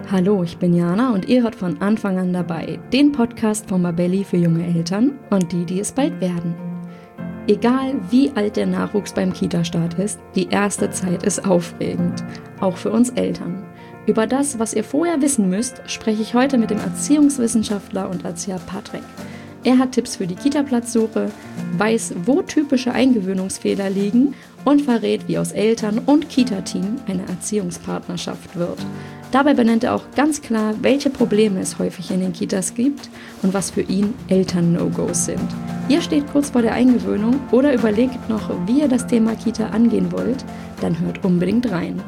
Hallo, ich bin Jana und ihr hört von Anfang an dabei, den Podcast von Mabelli für junge Eltern und die, die es bald werden. Egal wie alt der Nachwuchs beim Kita-Start ist, die erste Zeit ist aufregend, auch für uns Eltern. Über das, was ihr vorher wissen müsst, spreche ich heute mit dem Erziehungswissenschaftler und Erzieher Patrick. Er hat Tipps für die Kita-Platzsuche, weiß, wo typische Eingewöhnungsfehler liegen und verrät, wie aus Eltern und Kita-Team eine Erziehungspartnerschaft wird. Dabei benennt er auch ganz klar, welche Probleme es häufig in den Kitas gibt und was für ihn Eltern-No-Gos sind. Ihr steht kurz vor der Eingewöhnung oder überlegt noch, wie ihr das Thema Kita angehen wollt, dann hört unbedingt rein.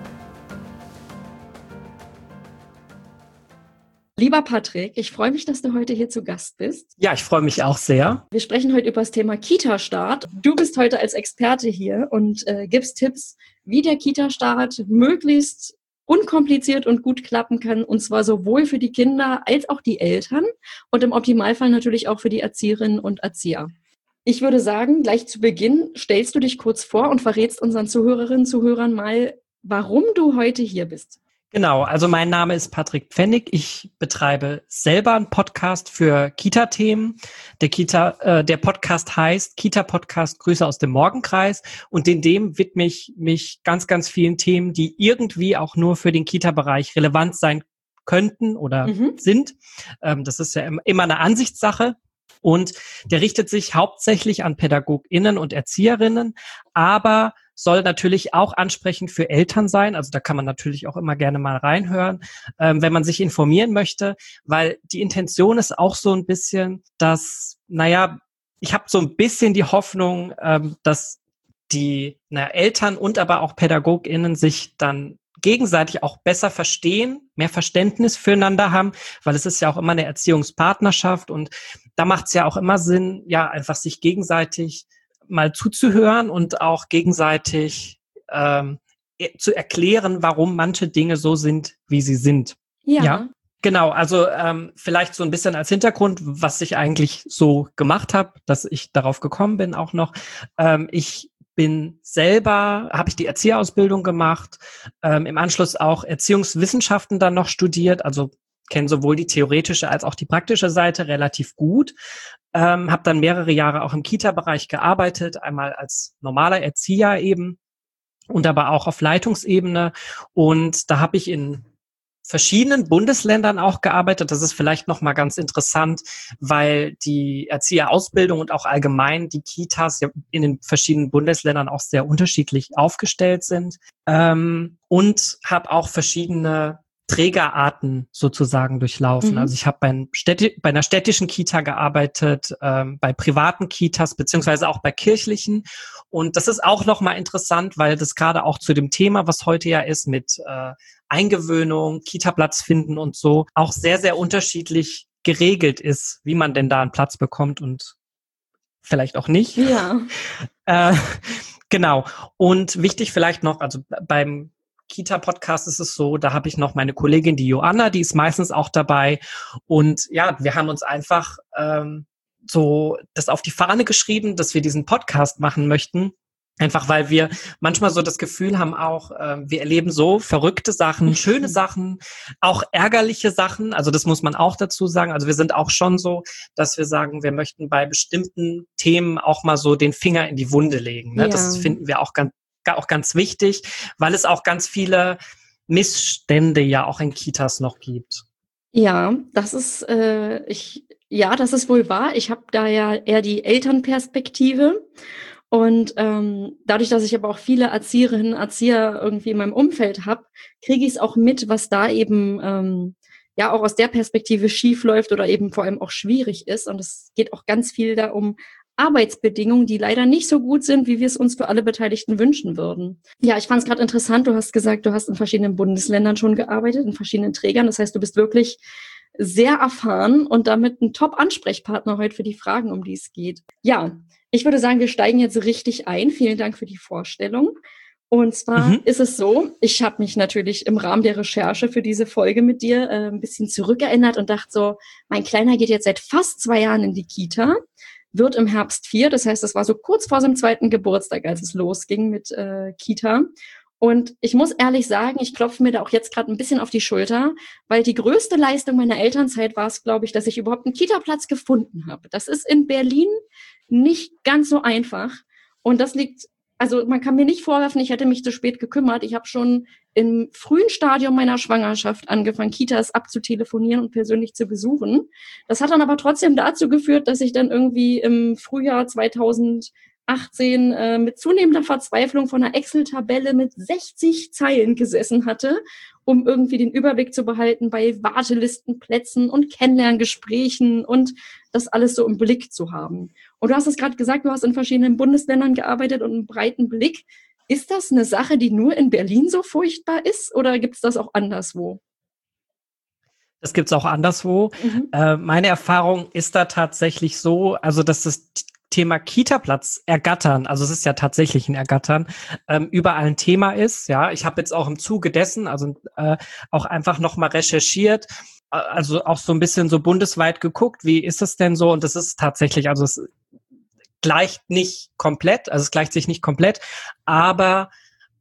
Lieber Patrick, ich freue mich, dass du heute hier zu Gast bist. Ja, ich freue mich auch sehr. Wir sprechen heute über das Thema Kita-Start. Du bist heute als Experte hier und gibst Tipps, wie der Kita-Start möglichst unkompliziert und gut klappen kann, und zwar sowohl für die Kinder als auch die Eltern und im Optimalfall natürlich auch für die Erzieherinnen und Erzieher. Ich würde sagen, gleich zu Beginn stellst du dich kurz vor und verrätst unseren Zuhörerinnen und Zuhörern mal, warum du heute hier bist. Genau, also mein Name ist Patrick Pfennig. Ich betreibe selber einen Podcast für Kita-Themen. Der Podcast heißt Kita-Podcast Grüße aus dem Morgenkreis und in dem widme ich mich ganz, ganz vielen Themen, die irgendwie auch nur für den Kita-Bereich relevant sein könnten oder sind. Das ist ja immer eine Ansichtssache. Und der richtet sich hauptsächlich an PädagogInnen und Erzieherinnen, aber soll natürlich auch ansprechend für Eltern sein. Also da kann man natürlich auch immer gerne mal reinhören, wenn man sich informieren möchte, weil die Intention ist auch so ein bisschen, dass, ich habe so ein bisschen die Hoffnung, dass die Eltern und aber auch PädagogInnen sich dann gegenseitig auch besser verstehen, mehr Verständnis füreinander haben, weil es ist ja auch immer eine Erziehungspartnerschaft und da macht es ja auch immer Sinn, ja, einfach sich gegenseitig mal zuzuhören und auch gegenseitig zu erklären, warum manche Dinge so sind, wie sie sind. Ja. Genau, also vielleicht so ein bisschen als Hintergrund, was ich eigentlich so gemacht habe, dass ich darauf gekommen bin auch noch. Ich habe ich die Erzieherausbildung gemacht, im Anschluss auch Erziehungswissenschaften dann noch studiert, also kenne sowohl die theoretische als auch die praktische Seite relativ gut. Habe dann mehrere Jahre auch im Kita-Bereich gearbeitet, einmal als normaler Erzieher eben und aber auch auf Leitungsebene. Und da habe ich in verschiedenen Bundesländern auch gearbeitet. Das ist vielleicht nochmal ganz interessant, weil die Erzieherausbildung und auch allgemein die Kitas ja in den verschiedenen Bundesländern auch sehr unterschiedlich aufgestellt sind. Und habe auch verschiedene Trägerarten sozusagen durchlaufen. Also ich habe bei einer städtischen Kita gearbeitet, bei privaten Kitas beziehungsweise auch bei kirchlichen. Und das ist auch nochmal interessant, weil das gerade auch zu dem Thema, was heute ja ist, mit Eingewöhnung, Kita-Platz finden und so, auch sehr, sehr unterschiedlich geregelt ist, wie man denn da einen Platz bekommt und vielleicht auch nicht. Ja. Genau. Und wichtig vielleicht noch, also beim Kita-Podcast ist es so, da habe ich noch meine Kollegin, die Joanna, die ist meistens auch dabei. Und ja, wir haben uns einfach so das auf die Fahne geschrieben, dass wir diesen Podcast machen möchten. Einfach weil wir manchmal so das Gefühl haben auch, wir erleben so verrückte Sachen, schöne Sachen, auch ärgerliche Sachen. Also das muss man auch dazu sagen. Also wir sind auch schon so, dass wir sagen, wir möchten bei bestimmten Themen auch mal so den Finger in die Wunde legen. Ne? Ja. Das finden wir auch ganz wichtig, weil es auch ganz viele Missstände ja auch in Kitas noch gibt. Ja, das ist das ist wohl wahr. Ich habe da ja eher die Elternperspektive. Und dadurch, dass ich aber auch viele Erzieherinnen, Erzieher irgendwie in meinem Umfeld habe, kriege ich es auch mit, was da eben auch aus der Perspektive schief läuft oder eben vor allem auch schwierig ist. Und es geht auch ganz viel da um Arbeitsbedingungen, die leider nicht so gut sind, wie wir es uns für alle Beteiligten wünschen würden. Ja, ich fand es gerade interessant, du hast gesagt, du hast in verschiedenen Bundesländern schon gearbeitet, in verschiedenen Trägern. Das heißt, du bist wirklich sehr erfahren und damit ein Top-Ansprechpartner heute für die Fragen, um die es geht. Ja, ich würde sagen, wir steigen jetzt richtig ein. Vielen Dank für die Vorstellung. Und zwar ist es so, ich habe mich natürlich im Rahmen der Recherche für diese Folge mit dir ein bisschen zurückerinnert und dachte so, mein Kleiner geht jetzt seit fast 2 Jahren in die Kita, wird im Herbst 4, das heißt, das war so kurz vor seinem 2. Geburtstag, als es losging mit Kita. Und ich muss ehrlich sagen, ich klopfe mir da auch jetzt gerade ein bisschen auf die Schulter, weil die größte Leistung meiner Elternzeit war es, glaube ich, dass ich überhaupt einen Kita-Platz gefunden habe. Das ist in Berlin nicht ganz so einfach. Und das liegt, also man kann mir nicht vorwerfen, ich hätte mich zu spät gekümmert. Ich habe schon im frühen Stadium meiner Schwangerschaft angefangen, Kitas abzutelefonieren und persönlich zu besuchen. Das hat dann aber trotzdem dazu geführt, dass ich dann irgendwie im Frühjahr 2018 mit zunehmender Verzweiflung von einer Excel-Tabelle mit 60 Zeilen gesessen hatte, um irgendwie den Überblick zu behalten bei Wartelistenplätzen und Kennenlerngesprächen und das alles so im Blick zu haben. Und du hast es gerade gesagt, du hast in verschiedenen Bundesländern gearbeitet und einen breiten Blick. Ist das eine Sache, die nur in Berlin so furchtbar ist oder gibt es das auch anderswo? Das gibt's auch anderswo. Meine Erfahrung ist da tatsächlich so, also dass das Thema Kita-Platz ergattern, also es ist ja tatsächlich ein Ergattern, überall ein Thema ist. Ja, ich habe jetzt auch im Zuge dessen, also auch einfach nochmal recherchiert, also auch so ein bisschen so bundesweit geguckt, wie ist das denn so? Und das ist tatsächlich, also es gleicht nicht komplett, also es gleicht sich nicht komplett, aber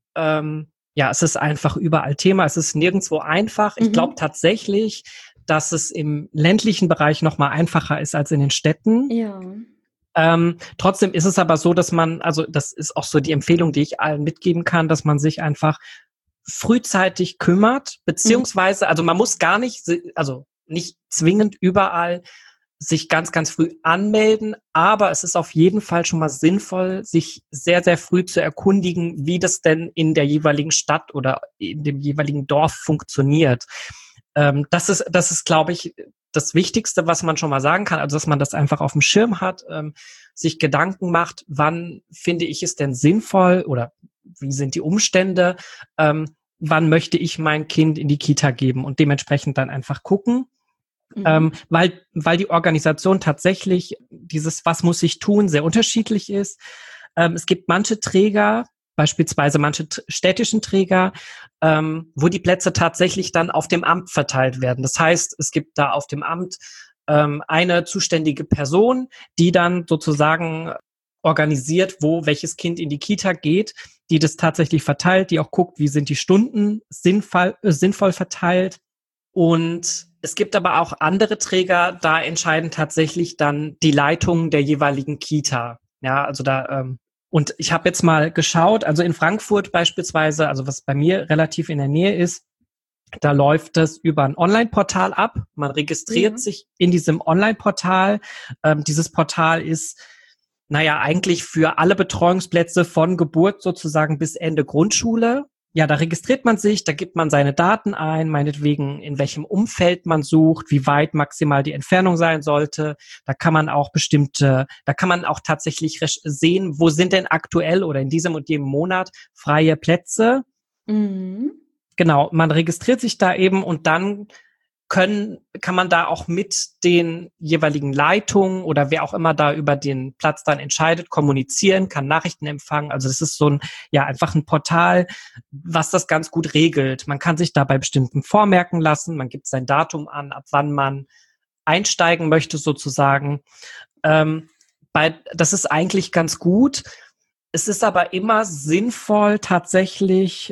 ja, es ist einfach überall Thema, es ist nirgendwo einfach. Ich glaube tatsächlich, dass es im ländlichen Bereich noch mal einfacher ist als in den Städten. Ja. Trotzdem ist es aber so, dass man, also das ist auch so die Empfehlung, die ich allen mitgeben kann, dass man sich einfach frühzeitig kümmert, beziehungsweise, also man muss gar nicht, also nicht zwingend überall sich ganz, ganz früh anmelden, aber es ist auf jeden Fall schon mal sinnvoll, sich sehr, sehr früh zu erkundigen, wie das denn in der jeweiligen Stadt oder in dem jeweiligen Dorf funktioniert. Das ist, glaube ich, das Wichtigste, was man schon mal sagen kann, also dass man das einfach auf dem Schirm hat, sich Gedanken macht, wann finde ich es denn sinnvoll oder wie sind die Umstände, wann möchte ich mein Kind in die Kita geben und dementsprechend dann einfach gucken. Weil die Organisation tatsächlich dieses Was muss ich tun sehr unterschiedlich ist. Es gibt manche Träger, beispielsweise manche städtischen Träger, wo die Plätze tatsächlich dann auf dem Amt verteilt werden. Das heißt, es gibt da auf dem Amt eine zuständige Person, die dann sozusagen organisiert, wo welches Kind in die Kita geht, die das tatsächlich verteilt, die auch guckt, wie sind die Stunden sinnvoll verteilt. Und es gibt aber auch andere Träger, da entscheiden tatsächlich dann die Leitungen der jeweiligen Kita. Ja, also da, und ich habe jetzt mal geschaut, also in Frankfurt beispielsweise, also was bei mir relativ in der Nähe ist, da läuft das über ein Online-Portal ab. Man registriert sich in diesem Online-Portal. Dieses Portal ist, naja, eigentlich für alle Betreuungsplätze von Geburt sozusagen bis Ende Grundschule. Ja, da registriert man sich, da gibt man seine Daten ein, meinetwegen in welchem Umfeld man sucht, wie weit maximal die Entfernung sein sollte. Da kann man auch tatsächlich sehen, wo sind denn aktuell oder in diesem und jedem Monat freie Plätze. Genau, man registriert sich da eben und dann kann man da auch mit den jeweiligen Leitungen oder wer auch immer da über den Platz dann entscheidet, kommunizieren, kann Nachrichten empfangen. Also das ist so ein, ja, einfach ein Portal, was das ganz gut regelt. Man kann sich da bei bestimmten vormerken lassen, man gibt sein Datum an, ab wann man einsteigen möchte sozusagen. Das ist eigentlich ganz gut. Es ist aber immer sinnvoll, tatsächlich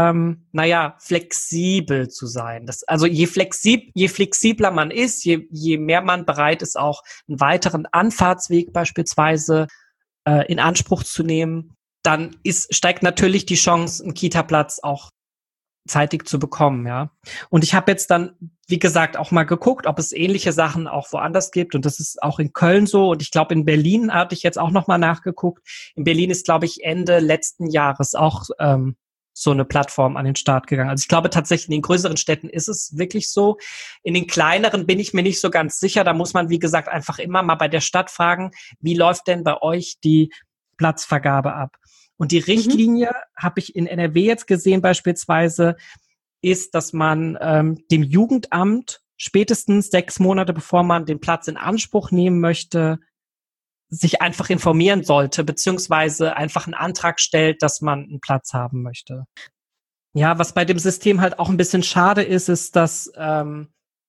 flexibel zu sein. Also je flexibler man ist, je mehr man bereit ist, auch einen weiteren Anfahrtsweg beispielsweise in Anspruch zu nehmen, dann steigt natürlich die Chance, einen Kita-Platz auch zeitig zu bekommen, ja. Und ich habe jetzt dann, wie gesagt, auch mal geguckt, ob es ähnliche Sachen auch woanders gibt. Und das ist auch in Köln so. Und ich glaube, in Berlin hatte ich jetzt auch noch mal nachgeguckt. In Berlin ist, glaube ich, Ende letzten Jahres auch so eine Plattform an den Start gegangen. Also ich glaube tatsächlich, in den größeren Städten ist es wirklich so. In den kleineren bin ich mir nicht so ganz sicher. Da muss man, wie gesagt, einfach immer mal bei der Stadt fragen, wie läuft denn bei euch die Platzvergabe ab? Und die Richtlinie habe ich in NRW jetzt gesehen beispielsweise, ist, dass man dem Jugendamt spätestens 6 Monate, bevor man den Platz in Anspruch nehmen möchte, sich einfach informieren sollte, beziehungsweise einfach einen Antrag stellt, dass man einen Platz haben möchte. Ja, was bei dem System halt auch ein bisschen schade ist, ist, dass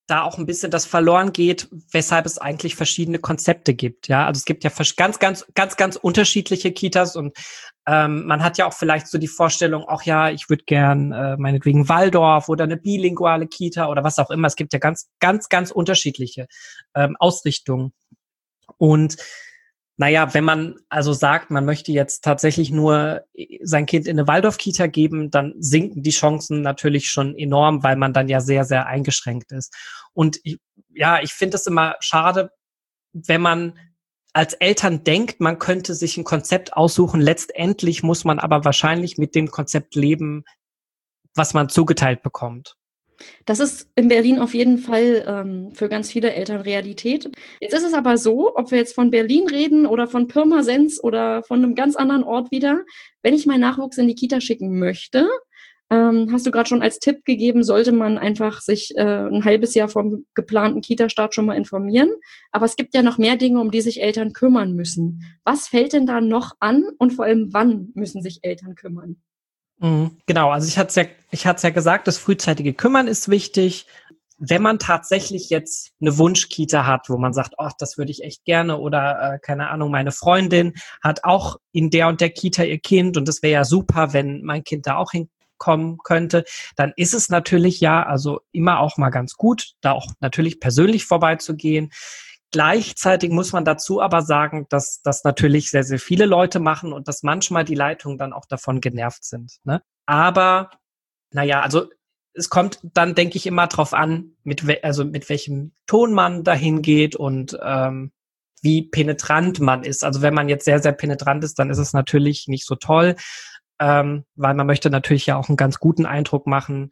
da auch ein bisschen das verloren geht, weshalb es eigentlich verschiedene Konzepte gibt. Ja, also es gibt ja ganz unterschiedliche Kitas und man hat ja auch vielleicht so die Vorstellung, ach ja, ich würde gern meinetwegen Waldorf oder eine bilinguale Kita oder was auch immer. Es gibt ja ganz unterschiedliche Ausrichtungen. Und naja, wenn man also sagt, man möchte jetzt tatsächlich nur sein Kind in eine Waldorf-Kita geben, dann sinken die Chancen natürlich schon enorm, weil man dann ja sehr eingeschränkt ist. Und ich finde es immer schade, wenn man als Eltern denkt, man könnte sich ein Konzept aussuchen. Letztendlich muss man aber wahrscheinlich mit dem Konzept leben, was man zugeteilt bekommt. Das ist in Berlin auf jeden Fall für ganz viele Eltern Realität. Jetzt ist es aber so, ob wir jetzt von Berlin reden oder von Pirmasens oder von einem ganz anderen Ort wieder, wenn ich meinen Nachwuchs in die Kita schicken möchte, hast du gerade schon als Tipp gegeben, sollte man einfach sich ein halbes Jahr vom geplanten Kita-Start schon mal informieren. Aber es gibt ja noch mehr Dinge, um die sich Eltern kümmern müssen. Was fällt denn da noch an und vor allem wann müssen sich Eltern kümmern? Genau, also ich hatte es ja gesagt, das frühzeitige Kümmern ist wichtig. Wenn man tatsächlich jetzt eine Wunschkita hat, wo man sagt, ach, das würde ich echt gerne oder keine Ahnung, meine Freundin hat auch in der und der Kita ihr Kind und das wäre ja super, wenn mein Kind da auch hinkommen könnte, dann ist es natürlich ja also immer auch mal ganz gut, da auch natürlich persönlich vorbeizugehen. Gleichzeitig muss man dazu aber sagen, dass das natürlich sehr viele Leute machen und dass manchmal die Leitungen dann auch davon genervt sind. Ne? Aber naja, also es kommt dann, denke ich, immer drauf an, mit welchem Ton man dahin geht und wie penetrant man ist. Also wenn man jetzt sehr penetrant ist, dann ist es natürlich nicht so toll, weil man möchte natürlich ja auch einen ganz guten Eindruck machen.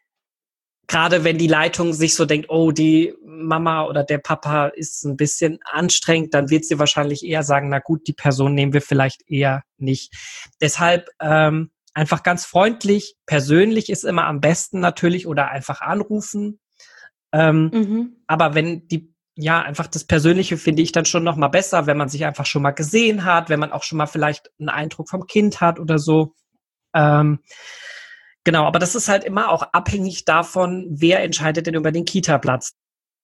Gerade wenn die Leitung sich so denkt, oh, die Mama oder der Papa ist ein bisschen anstrengend, dann wird sie wahrscheinlich eher sagen, na gut, die Person nehmen wir vielleicht eher nicht. Deshalb einfach ganz freundlich, persönlich ist immer am besten natürlich oder einfach anrufen. Aber wenn einfach das Persönliche finde ich dann schon noch mal besser, wenn man sich einfach schon mal gesehen hat, wenn man auch schon mal vielleicht einen Eindruck vom Kind hat oder so. Genau, aber das ist halt immer auch abhängig davon, wer entscheidet denn über den Kita-Platz.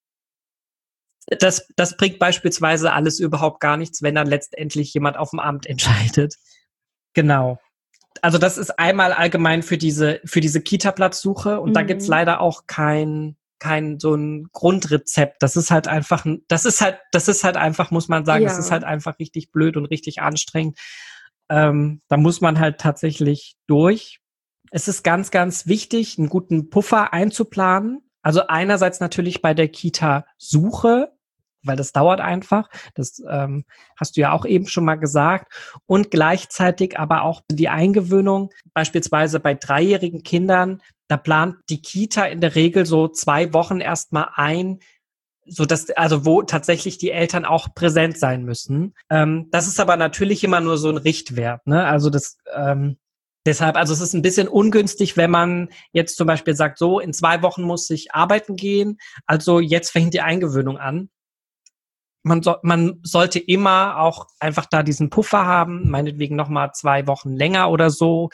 Das bringt beispielsweise alles überhaupt gar nichts, wenn dann letztendlich jemand auf dem Amt entscheidet. Genau. Also das ist einmal allgemein für diese Kita-Platzsuche und da gibt's leider auch kein so ein Grundrezept. Das ist halt einfach, muss man sagen, das ist halt einfach richtig blöd und richtig anstrengend. Da muss man halt tatsächlich durch. Es ist ganz wichtig, einen guten Puffer einzuplanen. Also einerseits natürlich bei der Kita-Suche, weil das dauert einfach. Das hast du ja auch eben schon mal gesagt. Und gleichzeitig aber auch die Eingewöhnung. Beispielsweise bei 3-jährigen Kindern, da plant die Kita in der Regel so 2 Wochen erstmal ein, wo tatsächlich die Eltern auch präsent sein müssen. Das ist aber natürlich immer nur so ein Richtwert, ne? Also deshalb, also es ist ein bisschen ungünstig, wenn man jetzt zum Beispiel sagt, so in 2 Wochen muss ich arbeiten gehen, also jetzt fängt die Eingewöhnung an. Man sollte immer auch einfach da diesen Puffer haben, meinetwegen nochmal 2 Wochen länger oder so.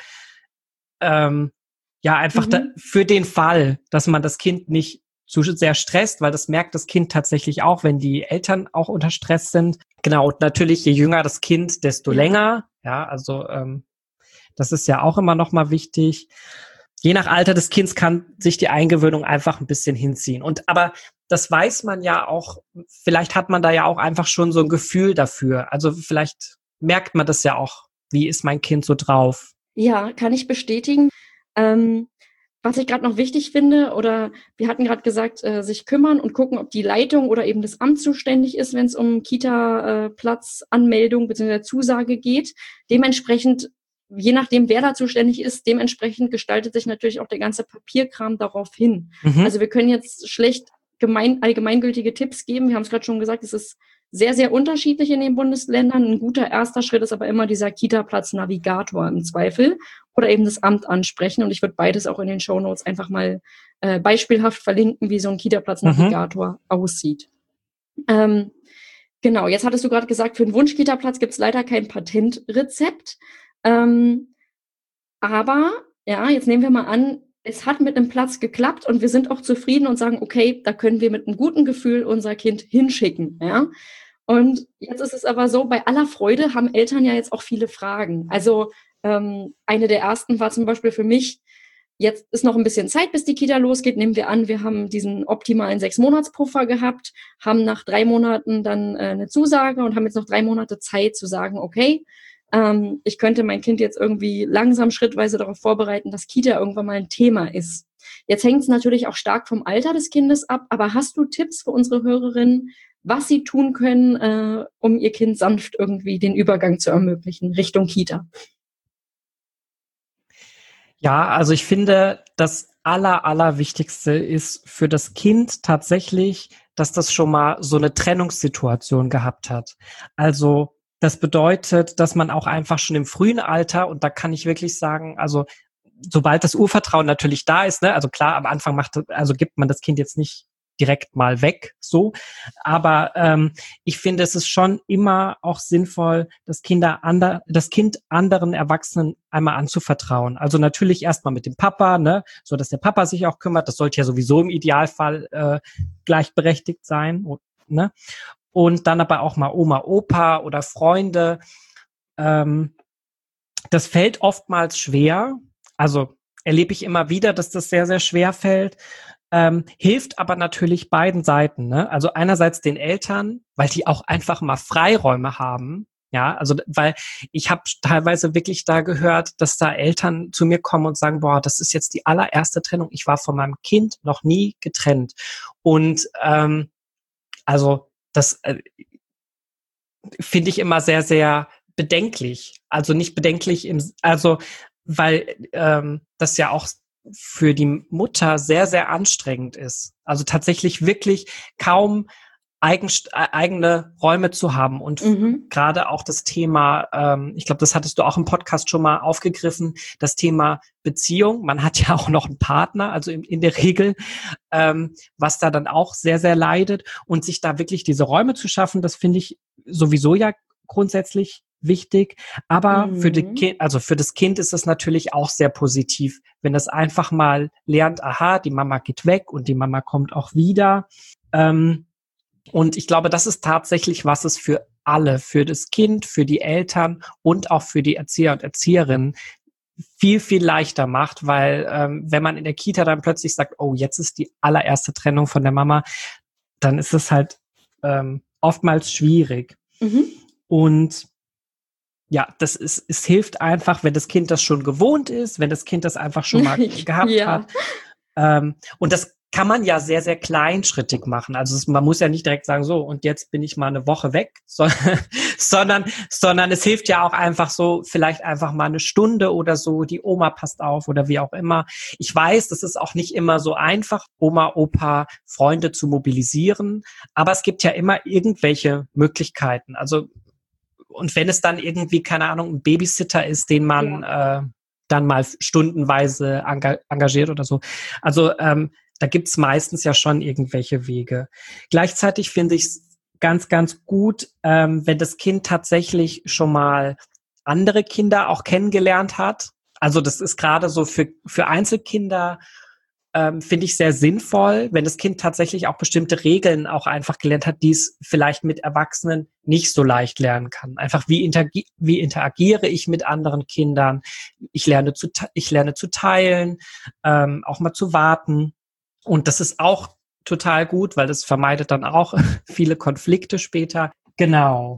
Einfach für den Fall, dass man das Kind nicht zu sehr stresst, weil das merkt das Kind tatsächlich auch, wenn die Eltern auch unter Stress sind. Genau, und natürlich, je jünger das Kind, desto länger. Ja, also das ist ja auch immer noch mal wichtig. Je nach Alter des Kindes kann sich die Eingewöhnung einfach ein bisschen hinziehen. Aber das weiß man ja auch, vielleicht hat man da ja auch einfach schon so ein Gefühl dafür. Also vielleicht merkt man das ja auch, wie ist mein Kind so drauf. Ja, kann ich bestätigen. Was ich gerade noch wichtig finde, oder wir hatten gerade gesagt, sich kümmern und gucken, ob die Leitung oder eben das Amt zuständig ist, wenn es um Kita-Platzanmeldung bzw. Zusage geht. Dementsprechend, je nachdem, wer da zuständig ist, dementsprechend gestaltet sich natürlich auch der ganze Papierkram darauf hin. Also wir können jetzt schlecht allgemeingültige Tipps geben. Wir haben es gerade schon gesagt, es ist sehr unterschiedlich in den Bundesländern. Ein guter erster Schritt ist aber immer dieser Kita-Platz-Navigator im Zweifel oder eben das Amt ansprechen. Und ich würde beides auch in den Shownotes einfach mal beispielhaft verlinken, wie so ein Kita-Platz-Navigator aussieht. Genau, jetzt hattest du gerade gesagt, für einen Wunsch-Kita-Platz gibt es leider kein Patentrezept. Aber ja, jetzt nehmen wir mal an, es hat mit einem Platz geklappt und wir sind auch zufrieden und sagen, okay, da können wir mit einem guten Gefühl unser Kind hinschicken, ja. Und jetzt ist es aber so, bei aller Freude haben Eltern ja jetzt auch viele Fragen. Also eine der ersten war zum Beispiel für mich, jetzt ist noch ein bisschen Zeit, bis die Kita losgeht. Nehmen wir an, wir haben diesen optimalen 6-Monats-Puffer gehabt, haben nach 3 Monaten dann eine Zusage und haben jetzt noch 3 Monate Zeit zu sagen, okay, ich könnte mein Kind jetzt irgendwie langsam schrittweise darauf vorbereiten, dass Kita irgendwann mal ein Thema ist. Jetzt hängt es natürlich auch stark vom Alter des Kindes ab, aber hast du Tipps für unsere Hörerinnen, was sie tun können, um ihr Kind sanft irgendwie den Übergang zu ermöglichen Richtung Kita? Ja, also ich finde, das Allerwichtigste ist für das Kind tatsächlich, dass das schon mal so eine Trennungssituation gehabt hat. Also das bedeutet, dass man auch einfach schon im frühen Alter, und da kann ich wirklich sagen, also sobald das Urvertrauen natürlich da ist, ne, also klar, am Anfang gibt man das Kind jetzt nicht direkt mal weg, so. Aber ich finde, es ist schon immer auch sinnvoll, das Kind anderen Erwachsenen einmal anzuvertrauen. Also natürlich erstmal mit dem Papa, ne, so dass der Papa sich auch kümmert. Das sollte ja sowieso im Idealfall gleichberechtigt sein, ne? Und dann aber auch mal Oma, Opa oder Freunde. Das fällt oftmals schwer. Also erlebe ich immer wieder, dass das sehr, sehr schwer fällt. Hilft aber natürlich beiden Seiten, ne? Also einerseits den Eltern, weil die auch einfach mal Freiräume haben. Ja, also weil ich habe teilweise wirklich da gehört, dass da Eltern zu mir kommen und sagen, boah, das ist jetzt die allererste Trennung. Ich war von meinem Kind noch nie getrennt. Und also das finde ich immer sehr, sehr bedenklich. Also nicht bedenklich weil das ja auch für die Mutter sehr, sehr anstrengend ist. Also tatsächlich wirklich kaum eigene Räume zu haben. Und gerade auch das Thema, ich glaube, das hattest du auch im Podcast schon mal aufgegriffen, das Thema Beziehung. Man hat ja auch noch einen Partner, also in der Regel, was da dann auch sehr, sehr leidet. Und sich da wirklich diese Räume zu schaffen, das finde ich sowieso ja grundsätzlich wichtig, aber für das Kind ist es natürlich auch sehr positiv, wenn es einfach mal lernt, aha, die Mama geht weg und die Mama kommt auch wieder. Und ich glaube, das ist tatsächlich, was es für alle, für das Kind, für die Eltern und auch für die Erzieher und Erzieherinnen viel, viel leichter macht, weil wenn man in der Kita dann plötzlich sagt, oh, jetzt ist die allererste Trennung von der Mama, dann ist es halt oftmals schwierig. Und ja, es hilft einfach, wenn das Kind das schon gewohnt ist, wenn das Kind das einfach schon mal gehabt hat. Und das kann man ja sehr, sehr kleinschrittig machen. Also man muss ja nicht direkt sagen, so, und jetzt bin ich mal eine Woche weg, sondern es hilft ja auch einfach so, vielleicht einfach mal eine Stunde oder so, die Oma passt auf oder wie auch immer. Ich weiß, das ist auch nicht immer so einfach, Oma, Opa, Freunde zu mobilisieren, aber es gibt ja immer irgendwelche Möglichkeiten. Also und wenn es dann irgendwie, keine Ahnung, ein Babysitter ist, den man dann mal stundenweise engagiert oder so. Also da gibt's meistens ja schon irgendwelche Wege. Gleichzeitig finde ich es ganz, ganz gut, wenn das Kind tatsächlich schon mal andere Kinder auch kennengelernt hat. Also das ist gerade so für Einzelkinder finde ich sehr sinnvoll, wenn das Kind tatsächlich auch bestimmte Regeln auch einfach gelernt hat, die es vielleicht mit Erwachsenen nicht so leicht lernen kann. Einfach wie interagiere ich mit anderen Kindern? Ich lerne zu teilen, auch mal zu warten. Und das ist auch total gut, weil das vermeidet dann auch viele Konflikte später. Genau.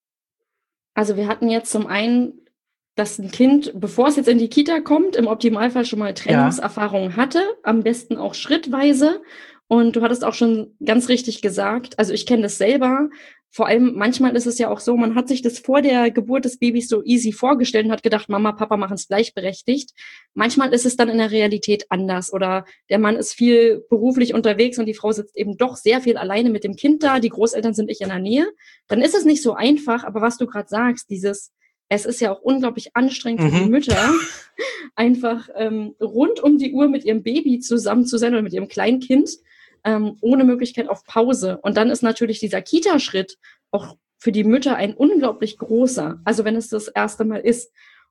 Also wir hatten jetzt zum einen, dass ein Kind, bevor es jetzt in die Kita kommt, im Optimalfall schon mal Trennungserfahrungen hatte, am besten auch schrittweise. Und du hattest auch schon ganz richtig gesagt, also ich kenne das selber, vor allem manchmal ist es ja auch so, man hat sich das vor der Geburt des Babys so easy vorgestellt und hat gedacht, Mama, Papa machen es gleichberechtigt. Manchmal ist es dann in der Realität anders oder der Mann ist viel beruflich unterwegs und die Frau sitzt eben doch sehr viel alleine mit dem Kind da, die Großeltern sind nicht in der Nähe. Dann ist es nicht so einfach, aber was du gerade sagst, es ist ja auch unglaublich anstrengend für die Mütter, einfach rund um die Uhr mit ihrem Baby zusammen zu sein oder mit ihrem Kleinkind, ohne Möglichkeit auf Pause. Und dann ist natürlich dieser Kita-Schritt auch für die Mütter ein unglaublich großer, also wenn es das erste Mal ist.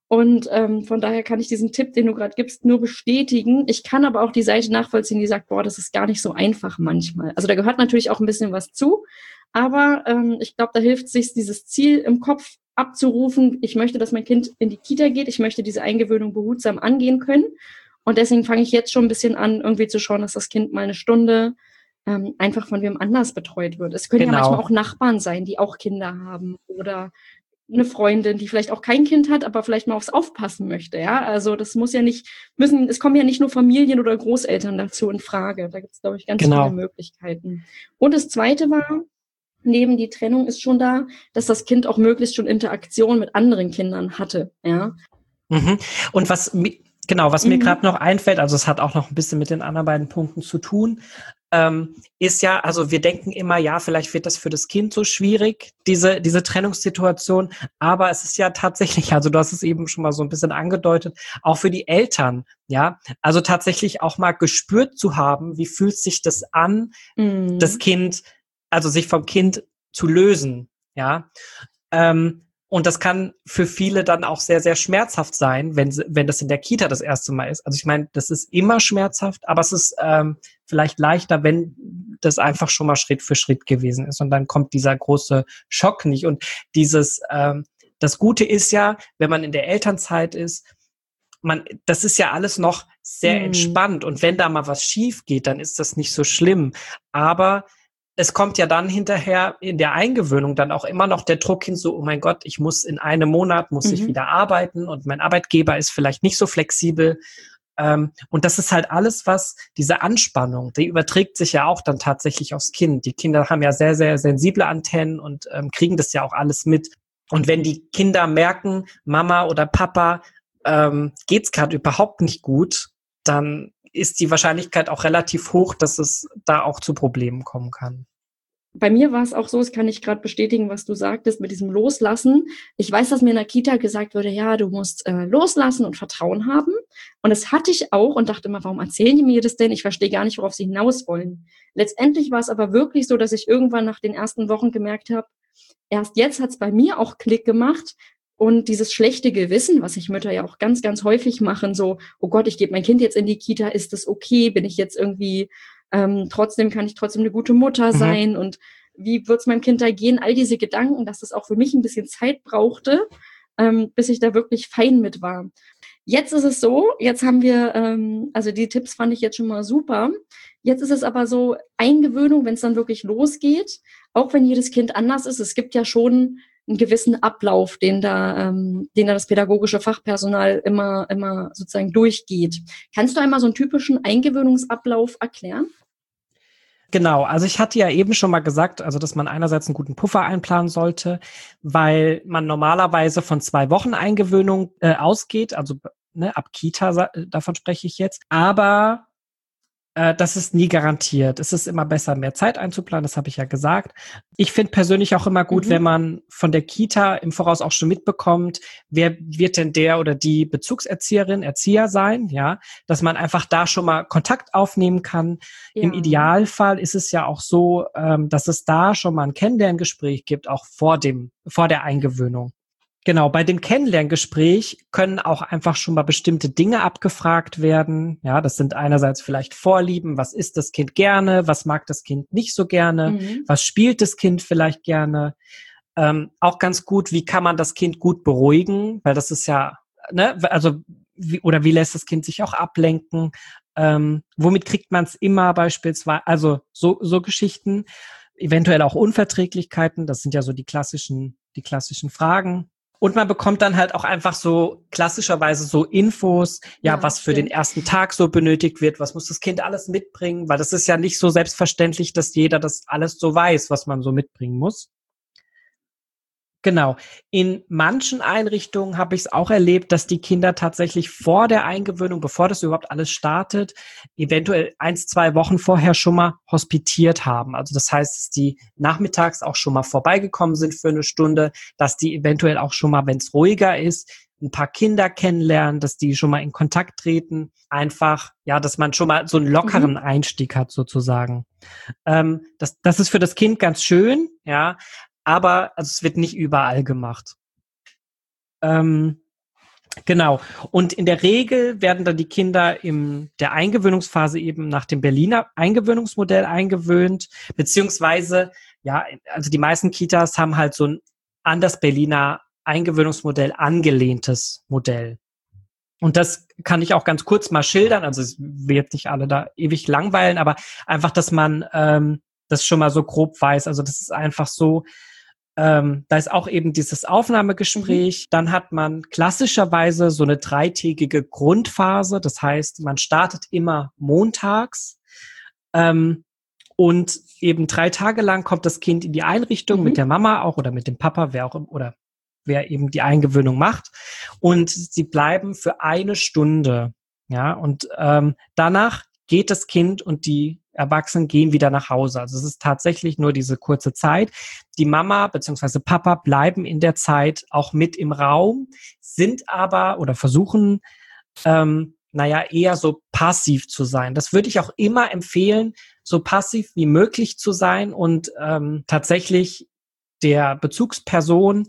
Und von daher kann ich diesen Tipp, den du gerade gibst, nur bestätigen. Ich kann aber auch die Seite nachvollziehen, die sagt, boah, das ist gar nicht so einfach manchmal. Also da gehört natürlich auch ein bisschen was zu, aber ich glaube, da hilft es sich, dieses Ziel im Kopf abzurufen. Ich möchte, dass mein Kind in die Kita geht. Ich möchte diese Eingewöhnung behutsam angehen können. Und deswegen fange ich jetzt schon ein bisschen an, irgendwie zu schauen, dass das Kind mal eine Stunde einfach von wem anders betreut wird. Es können ja manchmal auch Nachbarn sein, die auch Kinder haben oder eine Freundin, die vielleicht auch kein Kind hat, aber vielleicht mal aufs Aufpassen möchte, ja. Also das muss ja nicht, es kommen ja nicht nur Familien oder Großeltern dazu in Frage. Da gibt es, glaube ich, ganz viele Möglichkeiten. Und das Zweite war, neben die Trennung ist schon da, dass das Kind auch möglichst schon Interaktion mit anderen Kindern hatte, ja. Mhm. Und was mir gerade noch einfällt, also es hat auch noch ein bisschen mit den anderen beiden Punkten zu tun, ist ja, also wir denken immer, ja, vielleicht wird das für das Kind so schwierig, diese Trennungssituation, aber es ist ja tatsächlich, also du hast es eben schon mal so ein bisschen angedeutet, auch für die Eltern, ja, also tatsächlich auch mal gespürt zu haben, wie fühlt sich das an, das Kind, also sich vom Kind zu lösen, ja, und das kann für viele dann auch sehr, sehr schmerzhaft sein, wenn das in der Kita das erste Mal ist. Also ich meine, das ist immer schmerzhaft, aber es ist vielleicht leichter, wenn das einfach schon mal Schritt für Schritt gewesen ist. Und dann kommt dieser große Schock nicht. Und das Gute ist ja, wenn man in der Elternzeit ist, das ist ja alles noch sehr entspannt. Und wenn da mal was schief geht, dann ist das nicht so schlimm. Aber es kommt ja dann hinterher in der Eingewöhnung dann auch immer noch der Druck hinzu, oh mein Gott, ich muss in einem Monat, ich wieder arbeiten und mein Arbeitgeber ist vielleicht nicht so flexibel. Und das ist halt alles, was diese Anspannung, die überträgt sich ja auch dann tatsächlich aufs Kind. Die Kinder haben ja sehr, sehr sensible Antennen und kriegen das ja auch alles mit. Und wenn die Kinder merken, Mama oder Papa geht's gerade überhaupt nicht gut, dann ist die Wahrscheinlichkeit auch relativ hoch, dass es da auch zu Problemen kommen kann. Bei mir war es auch so, das kann ich gerade bestätigen, was du sagtest mit diesem Loslassen. Ich weiß, dass mir in der Kita gesagt wurde, ja, du musst loslassen und Vertrauen haben. Und das hatte ich auch und dachte immer, warum erzählen die mir das denn? Ich verstehe gar nicht, worauf sie hinaus wollen. Letztendlich war es aber wirklich so, dass ich irgendwann nach den ersten Wochen gemerkt habe, erst jetzt hat es bei mir auch Klick gemacht. Und dieses schlechte Gewissen, was ich Mütter ja auch ganz, ganz häufig machen, so, oh Gott, ich gebe mein Kind jetzt in die Kita, ist das okay? Bin ich jetzt irgendwie, trotzdem kann ich trotzdem eine gute Mutter sein? Und wie wird es meinem Kind da gehen? All diese Gedanken, dass das auch für mich ein bisschen Zeit brauchte, bis ich da wirklich fein mit war. Jetzt ist es so, jetzt haben wir, also die Tipps fand ich jetzt schon mal super. Jetzt ist es aber so, Eingewöhnung, wenn es dann wirklich losgeht, auch wenn jedes Kind anders ist, es gibt ja schon einen gewissen Ablauf, den da das pädagogische Fachpersonal immer sozusagen durchgeht. Kannst du einmal so einen typischen Eingewöhnungsablauf erklären? Genau, also ich hatte ja eben schon mal gesagt, also dass man einerseits einen guten Puffer einplanen sollte, weil man normalerweise von 2 Wochen Eingewöhnung ausgeht, also ab Kita, davon spreche ich jetzt. Aber das ist nie garantiert. Es ist immer besser, mehr Zeit einzuplanen, das habe ich ja gesagt. Ich finde persönlich auch immer gut, wenn man von der Kita im Voraus auch schon mitbekommt, wer wird denn der oder die Bezugserzieherin, Erzieher sein, ja, dass man einfach da schon mal Kontakt aufnehmen kann. Ja. Im Idealfall ist es ja auch so, dass es da schon mal ein Kennenlerngespräch gibt, auch vor der Eingewöhnung. Genau, bei dem Kennenlerngespräch können auch einfach schon mal bestimmte Dinge abgefragt werden. Ja, das sind einerseits vielleicht Vorlieben, was isst das Kind gerne, was mag das Kind nicht so gerne, was spielt das Kind vielleicht gerne. Auch ganz gut, wie kann man das Kind gut beruhigen, weil das ist ja, ne, also wie lässt das Kind sich auch ablenken? Womit kriegt man es immer beispielsweise? Also so Geschichten, eventuell auch Unverträglichkeiten, das sind ja so die klassischen Fragen. Und man bekommt dann halt auch einfach so klassischerweise so Infos, ja, was für den ersten Tag so benötigt wird, was muss das Kind alles mitbringen, weil das ist ja nicht so selbstverständlich, dass jeder das alles so weiß, was man so mitbringen muss. Genau. In manchen Einrichtungen habe ich es auch erlebt, dass die Kinder tatsächlich vor der Eingewöhnung, bevor das überhaupt alles startet, eventuell 1-2 Wochen vorher schon mal hospitiert haben. Also das heißt, dass die nachmittags auch schon mal vorbeigekommen sind für eine Stunde, dass die eventuell auch schon mal, wenn es ruhiger ist, ein paar Kinder kennenlernen, dass die schon mal in Kontakt treten. Einfach, ja, dass man schon mal so einen lockeren Einstieg hat sozusagen. Das ist für das Kind ganz schön, ja. Aber also es wird nicht überall gemacht. Genau. Und in der Regel werden dann die Kinder in der Eingewöhnungsphase eben nach dem Berliner Eingewöhnungsmodell eingewöhnt, beziehungsweise, ja, also die meisten Kitas haben halt so ein an das Berliner Eingewöhnungsmodell angelehntes Modell. Und das kann ich auch ganz kurz mal schildern. Also es wird jetzt nicht alle da ewig langweilen, aber einfach, dass man das schon mal so grob weiß. Also das ist einfach so, da ist auch eben dieses Aufnahmegespräch. Dann hat man klassischerweise so eine 3-tägige Grundphase. Das heißt, man startet immer montags. Und eben 3 Tage lang kommt das Kind in die Einrichtung mit der Mama auch oder mit dem Papa, wer auch oder wer eben die Eingewöhnung macht. Und sie bleiben für 1 Stunde. Ja, und danach geht das Kind und die Erwachsenen gehen wieder nach Hause. Also es ist tatsächlich nur diese kurze Zeit. Die Mama bzw. Papa bleiben in der Zeit auch mit im Raum, sind aber oder versuchen, eher so passiv zu sein. Das würde ich auch immer empfehlen, so passiv wie möglich zu sein und tatsächlich der Bezugsperson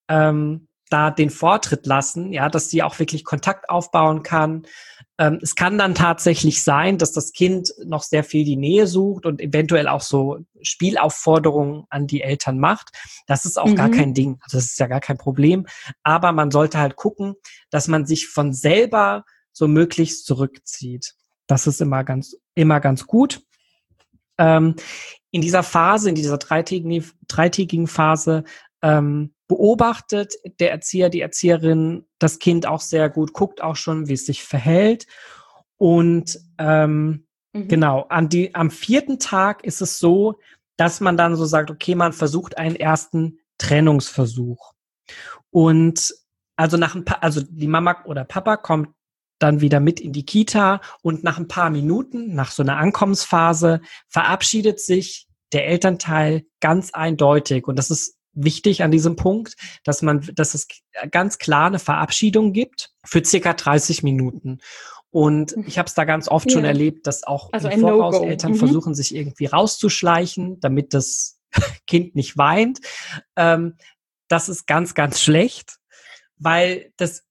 da den Vortritt lassen, ja, dass sie auch wirklich Kontakt aufbauen kann. Es kann dann tatsächlich sein, dass das Kind noch sehr viel die Nähe sucht und eventuell auch so Spielaufforderungen an die Eltern macht. Das ist auch gar kein Ding. Also das ist ja gar kein Problem. Aber man sollte halt gucken, dass man sich von selber so möglichst zurückzieht. Das ist immer ganz gut. In dieser Phase, in dieser 3-tägigen Phase, beobachtet der Erzieher, die Erzieherin das Kind auch sehr gut, guckt auch schon, wie es sich verhält. Und genau, am 4. Tag ist es so, dass man dann so sagt, okay, man versucht einen ersten Trennungsversuch. Und also also die Mama oder Papa kommt dann wieder mit in die Kita und nach ein paar Minuten, nach so einer Ankommensphase, verabschiedet sich der Elternteil ganz eindeutig. Und das ist wichtig an diesem Punkt, dass es ganz klar eine Verabschiedung gibt für circa 30 Minuten. Und ich habe es da ganz oft schon erlebt, dass auch also im Voraus Eltern versuchen, sich irgendwie rauszuschleichen, damit das Kind nicht weint. Das ist ganz, ganz schlecht, weil das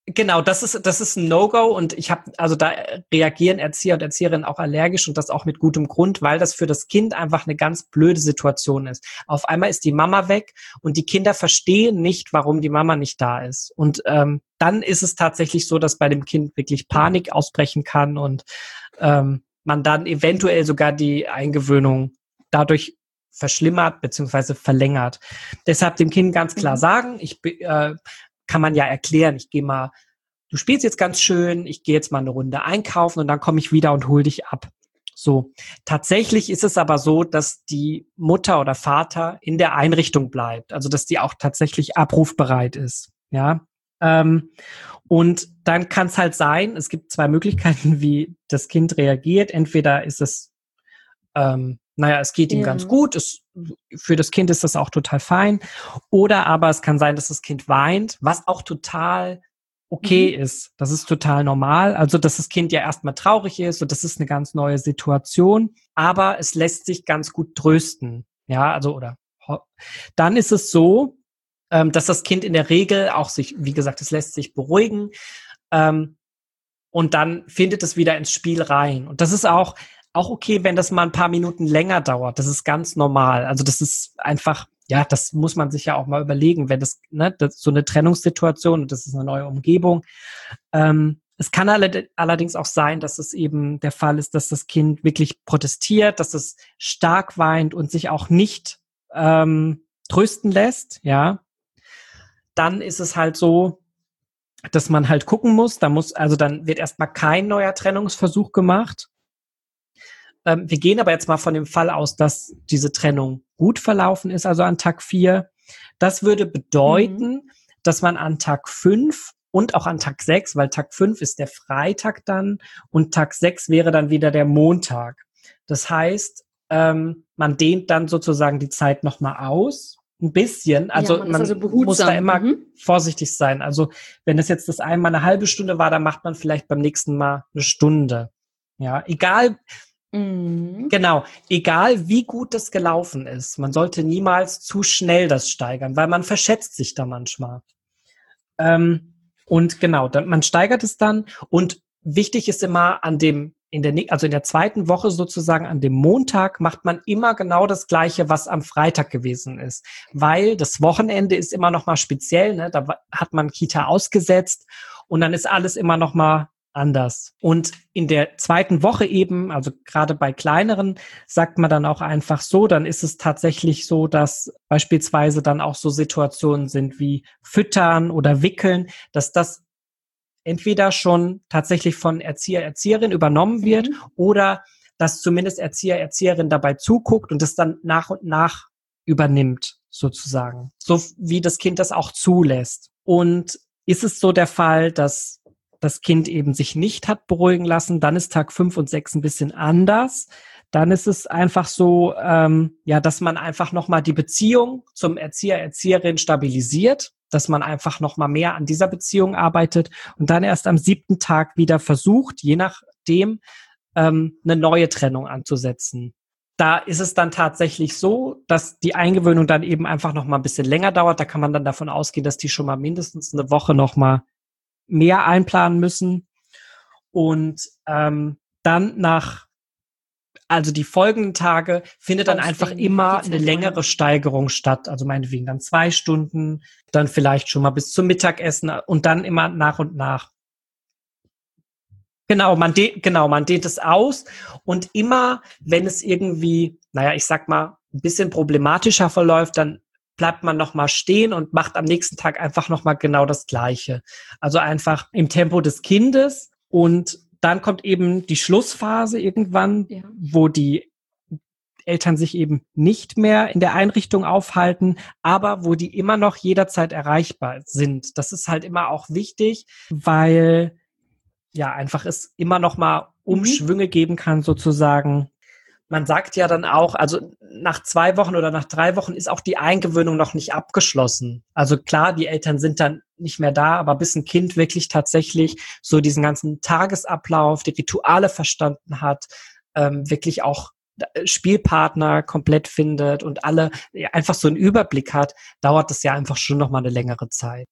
ist ein No-Go und da reagieren Erzieher und Erzieherinnen auch allergisch und das auch mit gutem Grund, weil das für das Kind einfach eine ganz blöde Situation ist. Auf einmal ist die Mama weg und die Kinder verstehen nicht, warum die Mama nicht da ist. Und dann ist es tatsächlich so, dass bei dem Kind wirklich Panik ausbrechen kann und man dann eventuell sogar die Eingewöhnung dadurch verschlimmert bzw. verlängert. Deshalb dem Kind ganz klar sagen, kann man ja erklären, du spielst jetzt ganz schön, ich gehe jetzt mal eine Runde einkaufen und dann komme ich wieder und hol dich ab. So. Tatsächlich ist es aber so, dass die Mutter oder Vater in der Einrichtung bleibt, also dass die auch tatsächlich abrufbereit ist, ja. Und dann kann es halt sein, es gibt 2 Möglichkeiten, wie das Kind reagiert. Entweder ist es es geht ihm ganz gut, für das Kind ist das auch total fein. Oder aber es kann sein, dass das Kind weint, was auch total okay ist. Das ist total normal. Also, dass das Kind ja erstmal traurig ist und das ist eine ganz neue Situation. Aber es lässt sich ganz gut trösten. Ja, also, dann ist es so, dass das Kind in der Regel auch wie gesagt, es lässt sich beruhigen. Und dann findet es wieder ins Spiel rein. Und das ist auch okay, wenn das mal ein paar Minuten länger dauert. Das ist ganz normal. Also das ist einfach, ja, das muss man sich ja auch mal überlegen, wenn das so eine Trennungssituation und das ist eine neue Umgebung. Es kann allerdings auch sein, dass es eben der Fall ist, dass das Kind wirklich protestiert, dass es stark weint und sich auch nicht trösten lässt, ja. Dann ist es halt so, dass man halt gucken muss, dann wird erstmal kein neuer Trennungsversuch gemacht. Wir gehen aber jetzt mal von dem Fall aus, dass diese Trennung gut verlaufen ist, also an Tag 4. Das würde bedeuten, dass man an Tag 5 und auch an Tag 6, weil Tag 5 ist der Freitag dann und Tag 6 wäre dann wieder der Montag. Das heißt, man dehnt dann sozusagen die Zeit nochmal aus, ein bisschen. Also man muss da immer vorsichtig sein. Also wenn es jetzt das einmal eine halbe Stunde war, dann macht man vielleicht beim nächsten Mal eine Stunde. Ja, egal wie gut das gelaufen ist. Man sollte niemals zu schnell das steigern, weil man verschätzt sich da manchmal. Und genau, man steigert es dann. Und wichtig ist immer in der zweiten Woche sozusagen an dem Montag macht man immer genau das Gleiche, was am Freitag gewesen ist. Weil das Wochenende ist immer noch mal speziell, ne? Da hat man Kita ausgesetzt und dann ist alles immer noch mal anders. Und in der zweiten Woche eben, also gerade bei kleineren, sagt man dann auch einfach so, dann ist es tatsächlich so, dass beispielsweise dann auch so Situationen sind wie Füttern oder Wickeln, dass das entweder schon tatsächlich von Erzieher, Erzieherin übernommen wird oder dass zumindest Erzieher, Erzieherin dabei zuguckt und das dann nach und nach übernimmt, sozusagen. So wie das Kind das auch zulässt. Und ist es so der Fall, dass das Kind eben sich nicht hat beruhigen lassen, dann ist Tag 5 und 6 ein bisschen anders. Dann ist es einfach so, dass man einfach nochmal die Beziehung zum Erzieher, Erzieherin stabilisiert, dass man einfach nochmal mehr an dieser Beziehung arbeitet und dann erst am 7. Tag wieder versucht, je nachdem, eine neue Trennung anzusetzen. Da ist es dann tatsächlich so, dass die Eingewöhnung dann eben einfach nochmal ein bisschen länger dauert. Da kann man dann davon ausgehen, dass die schon mal mindestens eine Woche nochmal mehr einplanen müssen. Und dann also die folgenden Tage findet dann einfach immer eine längere Steigerung statt. Also meinetwegen dann 2 Stunden, dann vielleicht schon mal bis zum Mittagessen und dann immer nach und nach. Genau, man dehnt es aus und immer, wenn es irgendwie, ich sag mal, ein bisschen problematischer verläuft, dann bleibt man noch mal stehen und macht am nächsten Tag einfach noch mal genau das Gleiche. Also einfach im Tempo des Kindes und dann kommt eben die Schlussphase irgendwann, wo die Eltern sich eben nicht mehr in der Einrichtung aufhalten, aber wo die immer noch jederzeit erreichbar sind. Das ist halt immer auch wichtig, weil einfach es immer noch mal Umschwünge geben kann sozusagen. Man sagt ja dann auch, also nach 2 Wochen oder nach 3 Wochen ist auch die Eingewöhnung noch nicht abgeschlossen. Also klar, die Eltern sind dann nicht mehr da, aber bis ein Kind wirklich tatsächlich so diesen ganzen Tagesablauf, die Rituale verstanden hat, wirklich auch Spielpartner komplett findet und alle einfach so einen Überblick hat, dauert das ja einfach schon noch mal eine längere Zeit.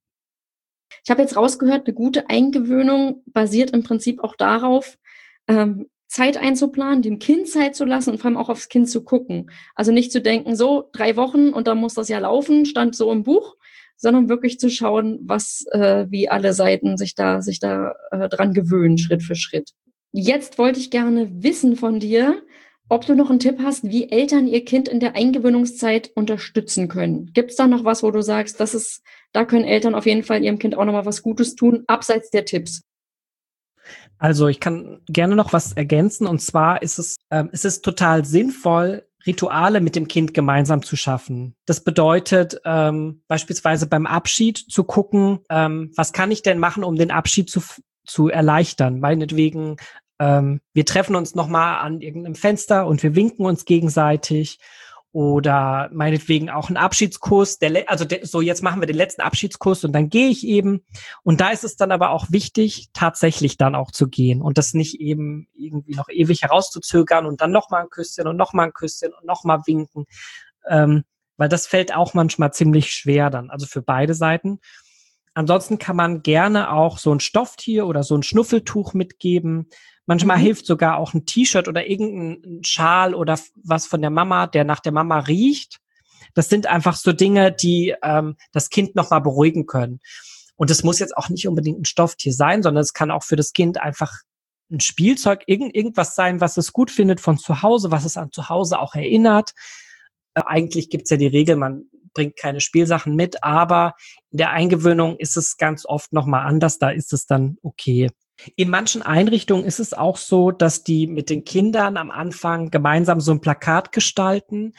Ich habe jetzt rausgehört, eine gute Eingewöhnung basiert im Prinzip auch darauf, Zeit einzuplanen, dem Kind Zeit zu lassen und vor allem auch aufs Kind zu gucken. Also nicht zu denken, so 3 Wochen und dann muss das ja laufen, stand so im Buch, sondern wirklich zu schauen, wie alle Seiten sich da dran gewöhnen, Schritt für Schritt. Jetzt wollte ich gerne wissen von dir, ob du noch einen Tipp hast, wie Eltern ihr Kind in der Eingewöhnungszeit unterstützen können. Gibt es da noch was, wo du sagst, da können Eltern auf jeden Fall ihrem Kind auch noch mal was Gutes tun, abseits der Tipps? Also ich kann gerne noch was ergänzen und zwar ist es total sinnvoll, Rituale mit dem Kind gemeinsam zu schaffen. Das bedeutet beispielsweise beim Abschied zu gucken, was kann ich denn machen, um den Abschied zu erleichtern. Meinetwegen, wir treffen uns nochmal an irgendeinem Fenster und wir winken uns gegenseitig. Oder meinetwegen auch ein Abschiedskuss, jetzt machen wir den letzten Abschiedskuss und dann gehe ich eben. Und da ist es dann aber auch wichtig, tatsächlich dann auch zu gehen und das nicht eben irgendwie noch ewig herauszuzögern und dann nochmal ein Küsschen und nochmal ein Küsschen und nochmal winken, weil das fällt auch manchmal ziemlich schwer dann, also für beide Seiten. Ansonsten kann man gerne auch so ein Stofftier oder so ein Schnuffeltuch mitgeben. Manchmal hilft sogar auch ein T-Shirt oder irgendein Schal oder was von der Mama, der nach der Mama riecht. Das sind einfach so Dinge, die das Kind nochmal beruhigen können. Und es muss jetzt auch nicht unbedingt ein Stofftier sein, sondern es kann auch für das Kind einfach ein Spielzeug, irgendwas sein, was es gut findet von zu Hause, was es an zu Hause auch erinnert. Eigentlich gibt's ja die Regel, man bringt keine Spielsachen mit, aber in der Eingewöhnung ist es ganz oft nochmal anders, da ist es dann okay. In manchen Einrichtungen ist es auch so, dass die mit den Kindern am Anfang gemeinsam so ein Plakat gestalten,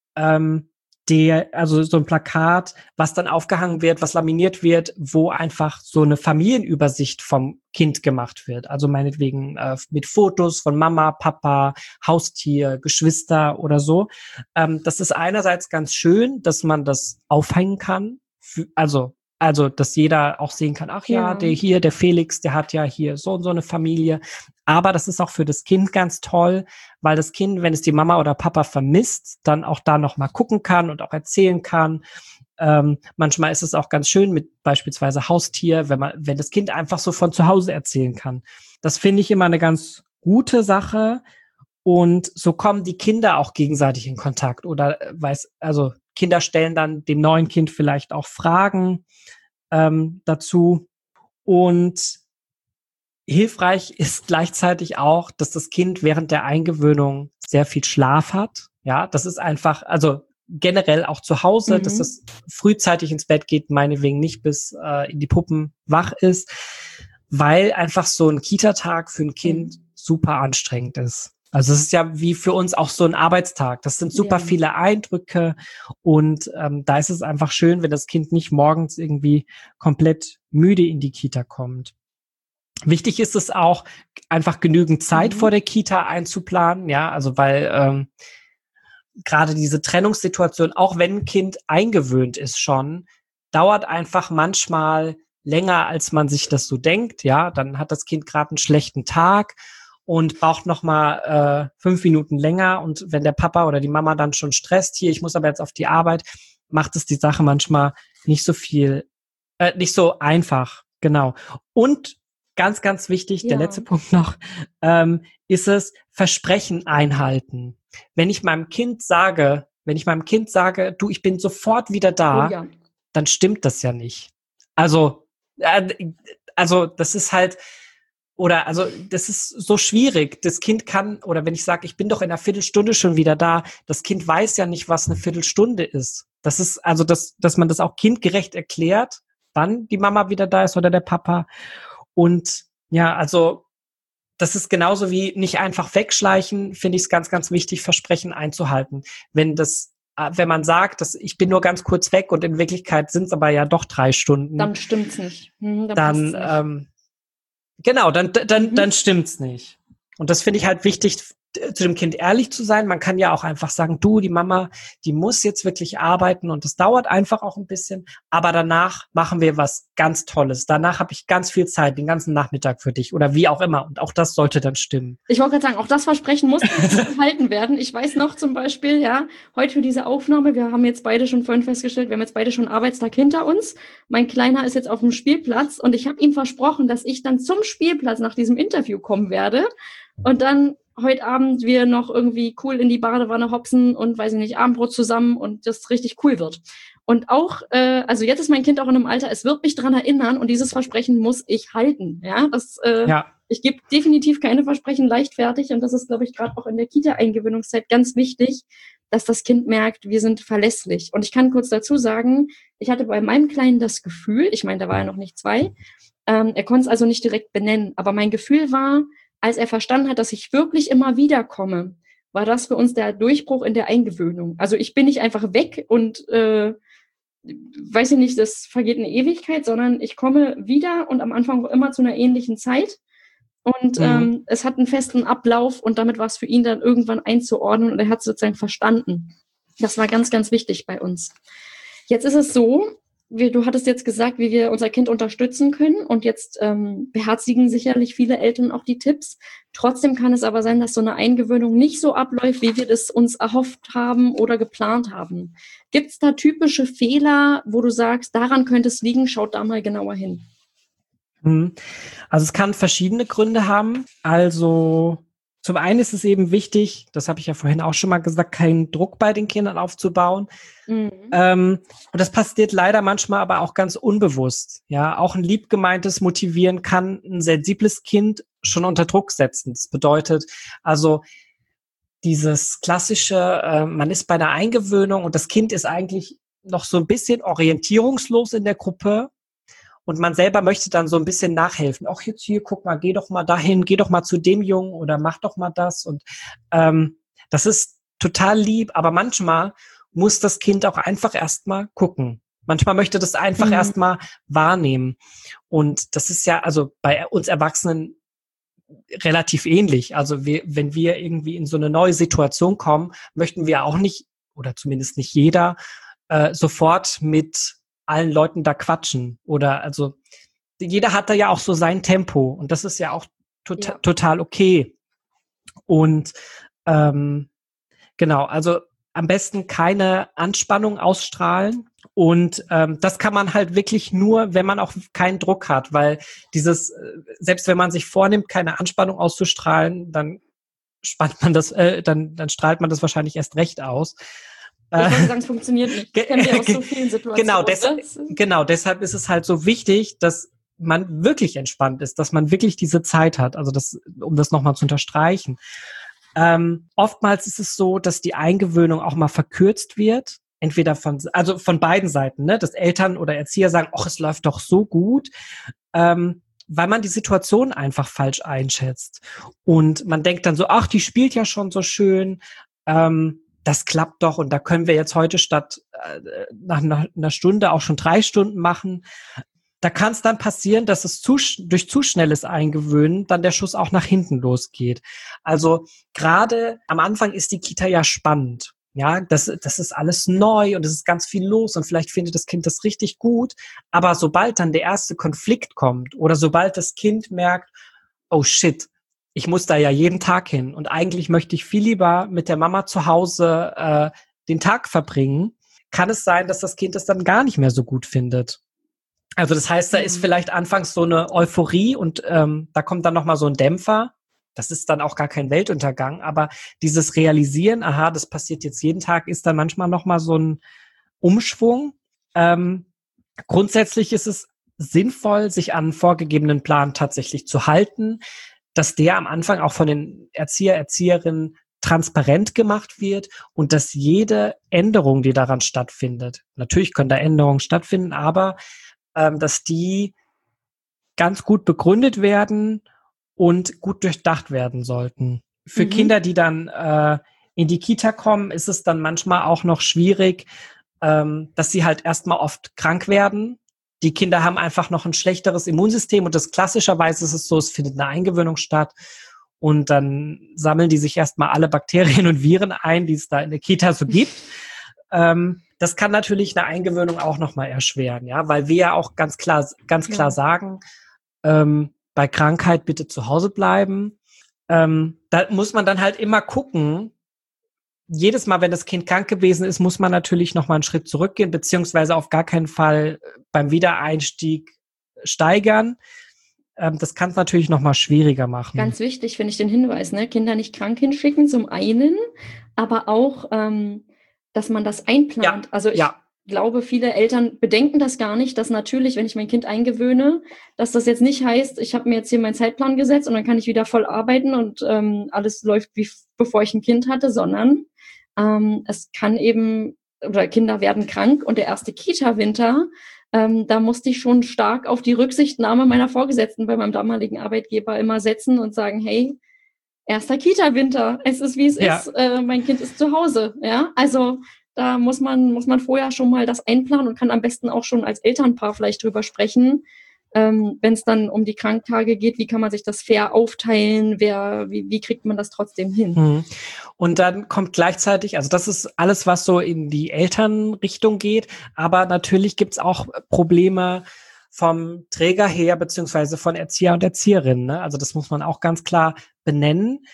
also so ein Plakat, was dann aufgehangen wird, was laminiert wird, wo einfach so eine Familienübersicht vom Kind gemacht wird. Also meinetwegen mit Fotos von Mama, Papa, Haustier, Geschwister oder so. Das ist einerseits ganz schön, dass man das aufhängen kann, also dass jeder auch sehen kann, ach ja, der Felix, der hat ja hier so und so eine Familie. Aber das ist auch für das Kind ganz toll, weil das Kind, wenn es die Mama oder Papa vermisst, dann auch da noch mal gucken kann und auch erzählen kann. Manchmal ist es auch ganz schön mit beispielsweise Haustier, wenn das Kind einfach so von zu Hause erzählen kann. Das finde ich immer eine ganz gute Sache. Und so kommen die Kinder auch gegenseitig in Kontakt oder also Kinder stellen dann dem neuen Kind vielleicht auch Fragen dazu. Und hilfreich ist gleichzeitig auch, dass das Kind während der Eingewöhnung sehr viel Schlaf hat. Ja, das ist einfach, also generell auch zu Hause, dass es frühzeitig ins Bett geht, meinetwegen nicht bis in die Puppen wach ist, weil einfach so ein Kita-Tag für ein Kind super anstrengend ist. Also es ist ja wie für uns auch so ein Arbeitstag. Das sind super viele Eindrücke und da ist es einfach schön, wenn das Kind nicht morgens irgendwie komplett müde in die Kita kommt. Wichtig ist es auch, einfach genügend Zeit vor der Kita einzuplanen, ja, also weil gerade diese Trennungssituation, auch wenn ein Kind eingewöhnt ist schon, dauert einfach manchmal länger, als man sich das so denkt, ja, dann hat das Kind gerade einen schlechten Tag und braucht noch mal 5 Minuten länger und wenn der Papa oder die Mama dann schon stresst, hier, ich muss aber jetzt auf die Arbeit, macht es die Sache manchmal nicht so einfach, genau. Und ganz, ganz wichtig, der letzte Punkt noch, ist es Versprechen einhalten. Wenn ich meinem Kind sage, du, ich bin sofort wieder da, dann stimmt das ja nicht. Also das ist halt, das ist so schwierig. Das Kind kann, oder wenn ich sage, ich bin doch in einer Viertelstunde schon wieder da, das Kind weiß ja nicht, was eine Viertelstunde ist. Das ist also, dass man das auch kindgerecht erklärt, wann die Mama wieder da ist oder der Papa. Und ja, also das ist genauso wie nicht einfach wegschleichen, finde ich es ganz, ganz wichtig, Versprechen einzuhalten. Wenn man sagt, dass ich bin nur ganz kurz weg und in Wirklichkeit sind es aber ja doch 3 Stunden. Dann stimmt's nicht. Dann stimmt's nicht. Und das finde ich halt wichtig, zu dem Kind ehrlich zu sein. Man kann ja auch einfach sagen, du, die Mama, die muss jetzt wirklich arbeiten und das dauert einfach auch ein bisschen, aber danach machen wir was ganz Tolles. Danach habe ich ganz viel Zeit, den ganzen Nachmittag für dich oder wie auch immer. Und auch das sollte dann stimmen. Ich wollte gerade sagen, auch das Versprechen muss gehalten werden. Ich weiß noch zum Beispiel, ja, heute für diese Aufnahme, wir haben jetzt beide schon vorhin festgestellt, wir haben jetzt beide schon einen Arbeitstag hinter uns. Mein Kleiner ist jetzt auf dem Spielplatz und ich habe ihm versprochen, dass ich dann zum Spielplatz nach diesem Interview kommen werde und dann heute Abend wir noch irgendwie cool in die Badewanne hopsen und, weiß ich nicht, Abendbrot zusammen und das richtig cool wird. Und auch, also jetzt ist mein Kind auch in einem Alter, es wird mich dran erinnern und dieses Versprechen muss ich halten. Ja, ich gebe definitiv keine Versprechen leichtfertig und das ist, glaube ich, gerade auch in der Kita-Eingewöhnungszeit ganz wichtig, dass das Kind merkt, wir sind verlässlich. Und ich kann kurz dazu sagen, ich hatte bei meinem Kleinen das Gefühl, ich meine, da war er noch nicht 2, er konnte es also nicht direkt benennen, aber mein Gefühl war, als er verstanden hat, dass ich wirklich immer wieder komme, war das für uns der Durchbruch in der Eingewöhnung. Also ich bin nicht einfach weg und weiß ich nicht, das vergeht eine Ewigkeit, sondern ich komme wieder und am Anfang immer zu einer ähnlichen Zeit. Und es hat einen festen Ablauf und damit war es für ihn dann irgendwann einzuordnen und er hat es sozusagen verstanden. Das war ganz, ganz wichtig bei uns. Jetzt ist es so, du hattest jetzt gesagt, wie wir unser Kind unterstützen können und jetzt beherzigen sicherlich viele Eltern auch die Tipps. Trotzdem kann es aber sein, dass so eine Eingewöhnung nicht so abläuft, wie wir das uns erhofft haben oder geplant haben. Gibt es da typische Fehler, wo du sagst, daran könnte es liegen, schaut da mal genauer hin? Also es kann verschiedene Gründe haben. Also zum einen ist es eben wichtig, das habe ich ja vorhin auch schon mal gesagt, keinen Druck bei den Kindern aufzubauen. Und das passiert leider manchmal aber auch ganz unbewusst. Ja, auch ein liebgemeintes Motivieren kann ein sensibles Kind schon unter Druck setzen. Das bedeutet also dieses klassische, man ist bei einer Eingewöhnung und das Kind ist eigentlich noch so ein bisschen orientierungslos in der Gruppe. Und man selber möchte dann so ein bisschen nachhelfen. Auch jetzt hier, guck mal, geh doch mal dahin, geh doch mal zu dem Jungen oder mach doch mal das. Und das ist total lieb, aber manchmal muss das Kind auch einfach erstmal gucken. Manchmal möchte das einfach erstmal wahrnehmen. Und das ist ja also bei uns Erwachsenen relativ ähnlich. Also wenn wir irgendwie in so eine neue Situation kommen, möchten wir auch nicht, oder zumindest nicht jeder, sofort mit allen Leuten da quatschen oder also jeder hat da ja auch so sein Tempo und das ist ja auch total okay. Und genau, also am besten keine Anspannung ausstrahlen. Und das kann man halt wirklich nur, wenn man auch keinen Druck hat, weil selbst wenn man sich vornimmt, keine Anspannung auszustrahlen, dann spannt man das, dann strahlt man das wahrscheinlich erst recht aus. Ich wollte sagen, es funktioniert nicht. Das kennen wir aus so vielen Situationen. Genau, deshalb ist es halt so wichtig, dass man wirklich entspannt ist, dass man wirklich diese Zeit hat. Also um das nochmal zu unterstreichen. Oftmals ist es so, dass die Eingewöhnung auch mal verkürzt wird. Entweder von beiden Seiten, ne? Dass Eltern oder Erzieher sagen, ach, es läuft doch so gut, weil man die Situation einfach falsch einschätzt. Und man denkt dann so, ach, die spielt ja schon so schön, das klappt doch und da können wir jetzt heute statt nach einer Stunde auch schon 3 Stunden machen. Da kann es dann passieren, dass es durch zu schnelles Eingewöhnen dann der Schuss auch nach hinten losgeht. Also gerade am Anfang ist die Kita ja spannend. Ja, das ist alles neu und es ist ganz viel los und vielleicht findet das Kind das richtig gut. Aber sobald dann der erste Konflikt kommt oder sobald das Kind merkt, oh shit, ich muss da ja jeden Tag hin und eigentlich möchte ich viel lieber mit der Mama zu Hause den Tag verbringen, kann es sein, dass das Kind das dann gar nicht mehr so gut findet. Also das heißt, da ist vielleicht anfangs so eine Euphorie und da kommt dann nochmal so ein Dämpfer. Das ist dann auch gar kein Weltuntergang, aber dieses Realisieren, aha, das passiert jetzt jeden Tag, ist dann manchmal nochmal so ein Umschwung. Grundsätzlich ist es sinnvoll, sich an einen vorgegebenen Plan tatsächlich zu halten, dass der am Anfang auch von den Erzieherinnen transparent gemacht wird und dass jede Änderung, die daran stattfindet, natürlich können da Änderungen stattfinden, aber dass die ganz gut begründet werden und gut durchdacht werden sollten. Für Kinder, die dann in die Kita kommen, ist es dann manchmal auch noch schwierig, dass sie halt erstmal oft krank werden. Die Kinder haben einfach noch ein schlechteres Immunsystem und klassischerweise ist es so, es findet eine Eingewöhnung statt und dann sammeln die sich erstmal alle Bakterien und Viren ein, die es da in der Kita so gibt. Das kann natürlich eine Eingewöhnung auch nochmal erschweren, ja, weil wir ja auch ganz klar sagen, bei Krankheit bitte zu Hause bleiben. Da muss man dann halt immer gucken, jedes Mal, wenn das Kind krank gewesen ist, muss man natürlich nochmal einen Schritt zurückgehen, beziehungsweise auf gar keinen Fall beim Wiedereinstieg steigern. Das kann es natürlich nochmal schwieriger machen. Ganz wichtig finde ich den Hinweis, ne? Kinder nicht krank hinschicken, zum einen, aber auch, dass man das einplant. Ja, also ich glaube, viele Eltern bedenken das gar nicht, dass natürlich, wenn ich mein Kind eingewöhne, dass das jetzt nicht heißt, ich habe mir jetzt hier meinen Zeitplan gesetzt und dann kann ich wieder voll arbeiten und alles läuft wie bevor ich ein Kind hatte, sondern es kann eben, oder Kinder werden krank und der erste Kita-Winter, da musste ich schon stark auf die Rücksichtnahme meiner Vorgesetzten bei meinem damaligen Arbeitgeber immer setzen und sagen, hey, erster Kita-Winter, es ist wie es ist, mein Kind ist zu Hause, ja, also da muss man vorher schon mal das einplanen und kann am besten auch schon als Elternpaar vielleicht drüber sprechen, wenn es dann um die Kranktage geht, wie kann man sich das fair aufteilen, wie kriegt man das trotzdem hin? Und dann kommt gleichzeitig, also das ist alles, was so in die Elternrichtung geht, aber natürlich gibt's auch Probleme vom Träger her, beziehungsweise von Erzieher und Erzieherinnen, ne? Also das muss man auch ganz klar benennen.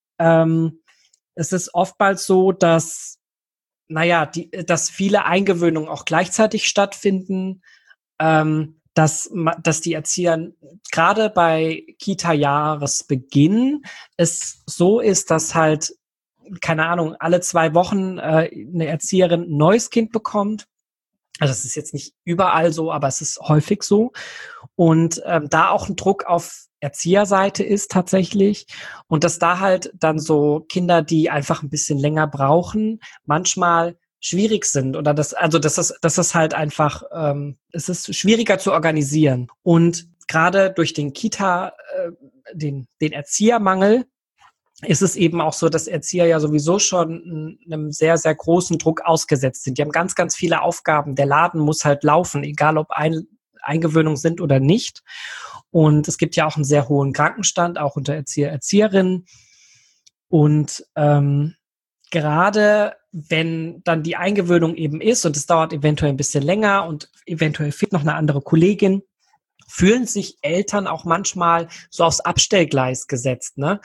Es ist oftmals so, dass viele Eingewöhnungen auch gleichzeitig stattfinden, dass die Erzieher gerade bei Kita-Jahresbeginn es so ist, dass halt, keine Ahnung, alle 2 Wochen eine Erzieherin ein neues Kind bekommt. Also das ist jetzt nicht überall so, aber es ist häufig so. Und da auch ein Druck auf Erzieherseite ist tatsächlich. Und dass da halt dann so Kinder, die einfach ein bisschen länger brauchen, manchmal schwierig sind oder das ist halt einfach, es ist schwieriger zu organisieren. Und gerade durch den den Erziehermangel ist es eben auch so, dass Erzieher ja sowieso schon einem sehr, sehr großen Druck ausgesetzt sind. Die haben ganz, ganz viele Aufgaben. Der Laden muss halt laufen, egal ob Eingewöhnungen sind oder nicht. Und es gibt ja auch einen sehr hohen Krankenstand, auch unter Erzieherinnen. Und gerade wenn dann die Eingewöhnung eben ist und es dauert eventuell ein bisschen länger und eventuell fehlt noch eine andere Kollegin fühlen sich Eltern auch manchmal so aufs Abstellgleis gesetzt, ne?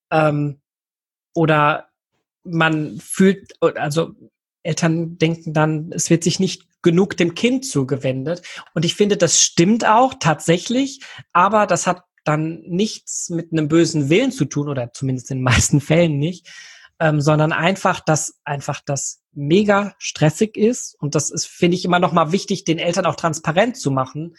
Oder man fühlt, also Eltern denken dann, es wird sich nicht genug dem Kind zugewendet. Und ich finde, das stimmt auch tatsächlich, aber das hat dann nichts mit einem bösen Willen zu tun, oder zumindest in den meisten Fällen nicht, sondern einfach, dass einfach das mega stressig ist. Und das ist, finde ich, immer noch mal wichtig, den Eltern auch transparent zu machen,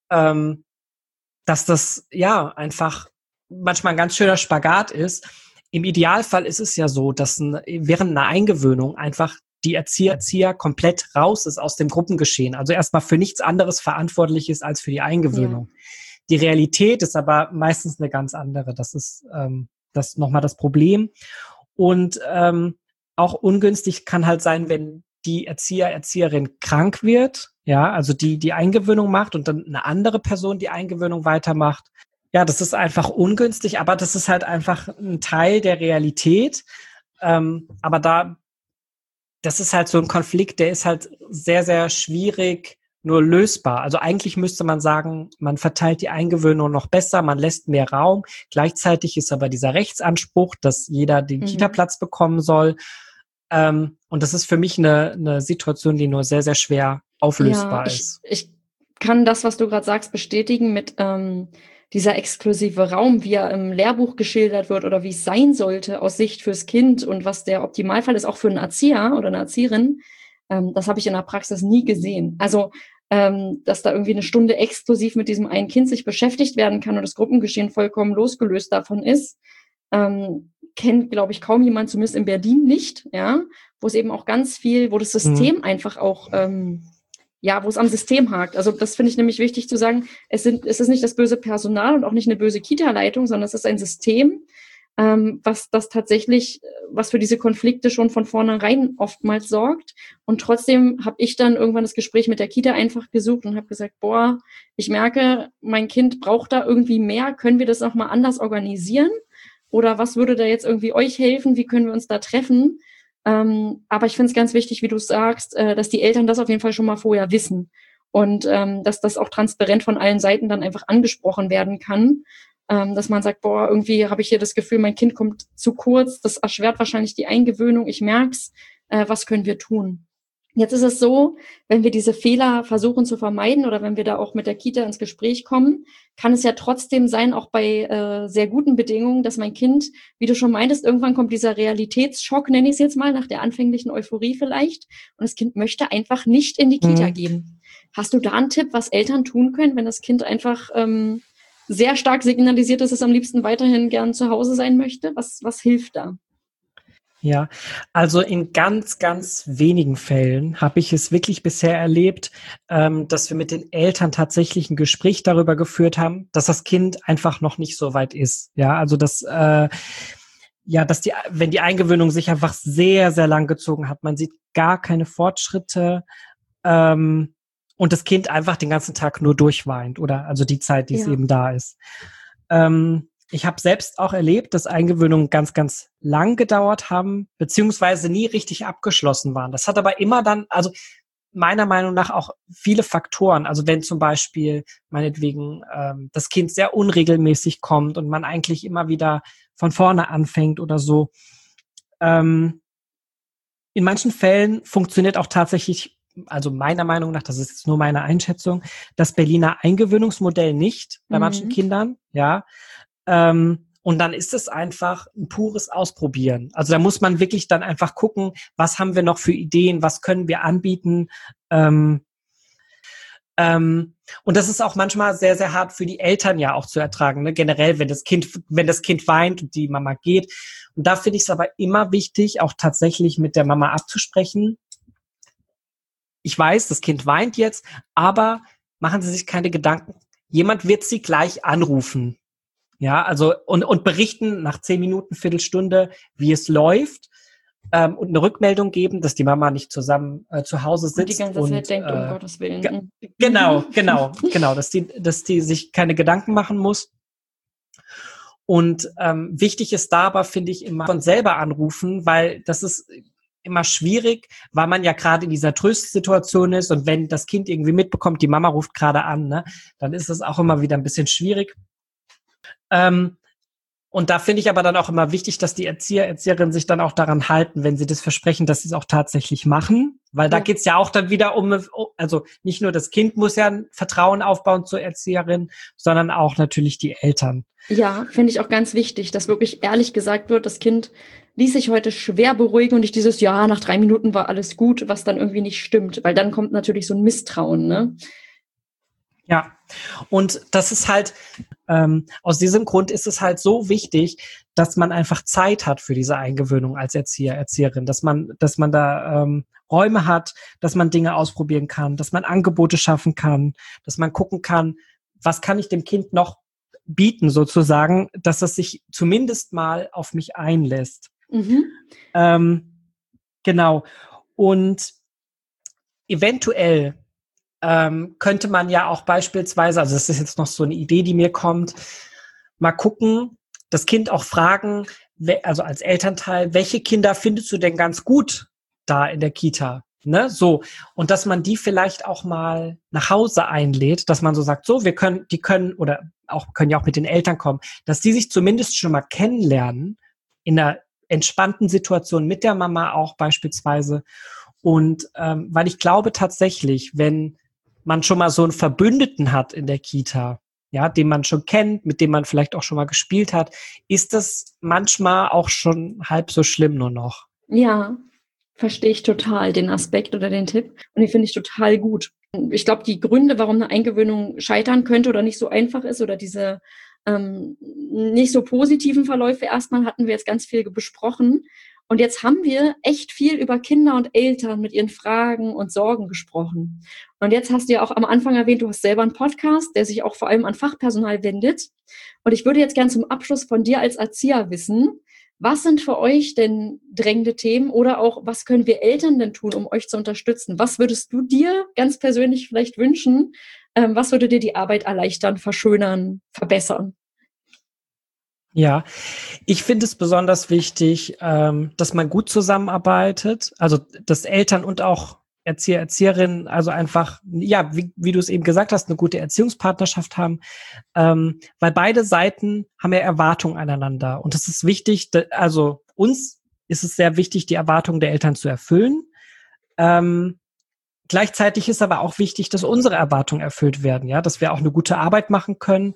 dass das ja einfach manchmal ein ganz schöner Spagat ist. Im Idealfall ist es ja so, dass während einer Eingewöhnung einfach die Erzieher komplett raus ist aus dem Gruppengeschehen. Also erstmal für nichts anderes verantwortlich ist als für die Eingewöhnung. Ja. Die Realität ist aber meistens eine ganz andere. Das ist das nochmal das Problem. Und auch ungünstig kann halt sein, wenn die Erzieherin krank wird, ja, also die Eingewöhnung macht und dann eine andere Person die Eingewöhnung weitermacht. Ja, das ist einfach ungünstig, aber das ist halt einfach ein Teil der Realität. Aber das ist halt so ein Konflikt, der ist halt sehr, sehr schwierig nur lösbar. Also eigentlich müsste man sagen, man verteilt die Eingewöhnung noch besser, man lässt mehr Raum. Gleichzeitig ist aber dieser Rechtsanspruch, dass jeder den Kita-Platz bekommen soll. Und das ist für mich eine Situation, die nur sehr, sehr schwer auflösbar ist. Ich kann das, was du gerade sagst, bestätigen mit dieser exklusive Raum, wie er im Lehrbuch geschildert wird oder wie es sein sollte aus Sicht fürs Kind und was der Optimalfall ist, auch für einen Erzieher oder eine Erzieherin. Das habe ich in der Praxis nie gesehen. Also, dass da irgendwie eine Stunde exklusiv mit diesem einen Kind sich beschäftigt werden kann und das Gruppengeschehen vollkommen losgelöst davon ist, kennt, glaube ich, kaum jemand, zumindest in Berlin nicht, ja, wo es eben auch ganz viel, wo das System einfach auch, wo es am System hakt. Also das finde ich nämlich wichtig zu sagen, es ist nicht das böse Personal und auch nicht eine böse Kita-Leitung, sondern es ist ein System, was für diese Konflikte schon von vornherein oftmals sorgt. Und trotzdem habe ich dann irgendwann das Gespräch mit der Kita einfach gesucht und habe gesagt, ich merke, mein Kind braucht da irgendwie mehr. Können wir das noch mal anders organisieren? Oder was würde da jetzt irgendwie euch helfen? Wie können wir uns da treffen? Aber ich finde es ganz wichtig, wie du sagst, dass die Eltern das auf jeden Fall schon mal vorher wissen und dass das auch transparent von allen Seiten dann einfach angesprochen werden kann, dass man sagt, irgendwie habe ich hier das Gefühl, mein Kind kommt zu kurz, das erschwert wahrscheinlich die Eingewöhnung, ich merk's, was können wir tun? Jetzt ist es so, wenn wir diese Fehler versuchen zu vermeiden oder wenn wir da auch mit der Kita ins Gespräch kommen, kann es ja trotzdem sein, auch bei sehr guten Bedingungen, dass mein Kind, wie du schon meintest, irgendwann kommt dieser Realitätsschock, nenne ich es jetzt mal, nach der anfänglichen Euphorie vielleicht, und das Kind möchte einfach nicht in die Kita gehen. Hast du da einen Tipp, was Eltern tun können, wenn das Kind einfach sehr stark signalisiert, dass es am liebsten weiterhin gern zu Hause sein möchte? Was hilft da? Ja, also in ganz, ganz wenigen Fällen habe ich es wirklich bisher erlebt, dass wir mit den Eltern tatsächlich ein Gespräch darüber geführt haben, dass das Kind einfach noch nicht so weit ist. Ja, also wenn die Eingewöhnung sich einfach sehr, sehr lang gezogen hat, man sieht gar keine Fortschritte, und das Kind einfach den ganzen Tag nur durchweint oder also die Zeit, die es eben da ist. Ich habe selbst auch erlebt, dass Eingewöhnungen ganz, ganz lang gedauert haben, beziehungsweise nie richtig abgeschlossen waren. Das hat aber immer dann, also meiner Meinung nach auch viele Faktoren. Also wenn zum Beispiel meinetwegen das Kind sehr unregelmäßig kommt und man eigentlich immer wieder von vorne anfängt oder so. In manchen Fällen funktioniert auch tatsächlich, also meiner Meinung nach, das ist jetzt nur meine Einschätzung, das Berliner Eingewöhnungsmodell nicht bei manchen Kindern, ja. Und dann ist es einfach ein pures Ausprobieren. Also da muss man wirklich dann einfach gucken, was haben wir noch für Ideen, was können wir anbieten. Und das ist auch manchmal sehr, sehr hart für die Eltern ja auch zu ertragen, ne? Generell, wenn das Kind weint und die Mama geht. Und da finde ich es aber immer wichtig, auch tatsächlich mit der Mama abzusprechen. Ich weiß, das Kind weint jetzt, aber machen Sie sich keine Gedanken. Jemand wird Sie gleich anrufen. Ja, also und berichten nach 10 Minuten, Viertelstunde, wie es läuft, und eine Rückmeldung geben, dass die Mama nicht zusammen zu Hause sitzt. Und die ganze Zeit denkt, um Gottes Willen. Genau, dass die sich keine Gedanken machen muss. Und wichtig ist da aber, finde ich, immer von selber anrufen, weil das ist immer schwierig, weil man ja gerade in dieser Tröstsituation ist und wenn das Kind irgendwie mitbekommt, die Mama ruft gerade an, ne, dann ist es auch immer wieder ein bisschen schwierig. Und da finde ich aber dann auch immer wichtig, dass die Erzieherinnen sich dann auch daran halten, wenn sie das versprechen, dass sie es auch tatsächlich machen. Weil da geht's ja auch dann wieder also nicht nur das Kind muss ja ein Vertrauen aufbauen zur Erzieherin, sondern auch natürlich die Eltern. Ja, finde ich auch ganz wichtig, dass wirklich ehrlich gesagt wird, das Kind ließ sich heute schwer beruhigen und nicht dieses, ja, nach 3 Minuten war alles gut, was dann irgendwie nicht stimmt. Weil dann kommt natürlich so ein Misstrauen, ne? Ja, und das ist halt, aus diesem Grund ist es halt so wichtig, dass man einfach Zeit hat für diese Eingewöhnung als Erzieherin, dass man da Räume hat, dass man Dinge ausprobieren kann, dass man Angebote schaffen kann, dass man gucken kann, was kann ich dem Kind noch bieten sozusagen, dass es sich zumindest mal auf mich einlässt. Genau. Und eventuell könnte man ja auch beispielsweise, also das ist jetzt noch so eine Idee, die mir kommt, mal gucken, das Kind auch fragen, also als Elternteil, welche Kinder findest du denn ganz gut da in der Kita? Ne, so. Und dass man die vielleicht auch mal nach Hause einlädt, dass man so sagt, so, können ja auch mit den Eltern kommen, dass die sich zumindest schon mal kennenlernen, in einer entspannten Situation mit der Mama auch beispielsweise. Und weil ich glaube tatsächlich, wenn man schon mal so einen Verbündeten hat in der Kita, ja, den man schon kennt, mit dem man vielleicht auch schon mal gespielt hat, ist das manchmal auch schon halb so schlimm nur noch. Ja, verstehe ich total den Aspekt oder den Tipp und den finde ich total gut. Ich glaube, die Gründe, warum eine Eingewöhnung scheitern könnte oder nicht so einfach ist oder diese nicht so positiven Verläufe erstmal hatten wir jetzt ganz viel besprochen. Und jetzt haben wir echt viel über Kinder und Eltern mit ihren Fragen und Sorgen gesprochen. Und jetzt hast du ja auch am Anfang erwähnt, du hast selber einen Podcast, der sich auch vor allem an Fachpersonal wendet. Und ich würde jetzt gern zum Abschluss von dir als Erzieher wissen, was sind für euch denn drängende Themen oder auch, was können wir Eltern denn tun, um euch zu unterstützen? Was würdest du dir ganz persönlich vielleicht wünschen? Was würde dir die Arbeit erleichtern, verschönern, verbessern? Ja, ich finde es besonders wichtig, dass man gut zusammenarbeitet, also dass Eltern und auch Erzieher, Erzieherinnen, also einfach, ja, wie du es eben gesagt hast, eine gute Erziehungspartnerschaft haben, weil beide Seiten haben ja Erwartungen aneinander. Und es ist wichtig, also uns ist es sehr wichtig, die Erwartungen der Eltern zu erfüllen. Gleichzeitig ist aber auch wichtig, dass unsere Erwartungen erfüllt werden, ja, dass wir auch eine gute Arbeit machen können,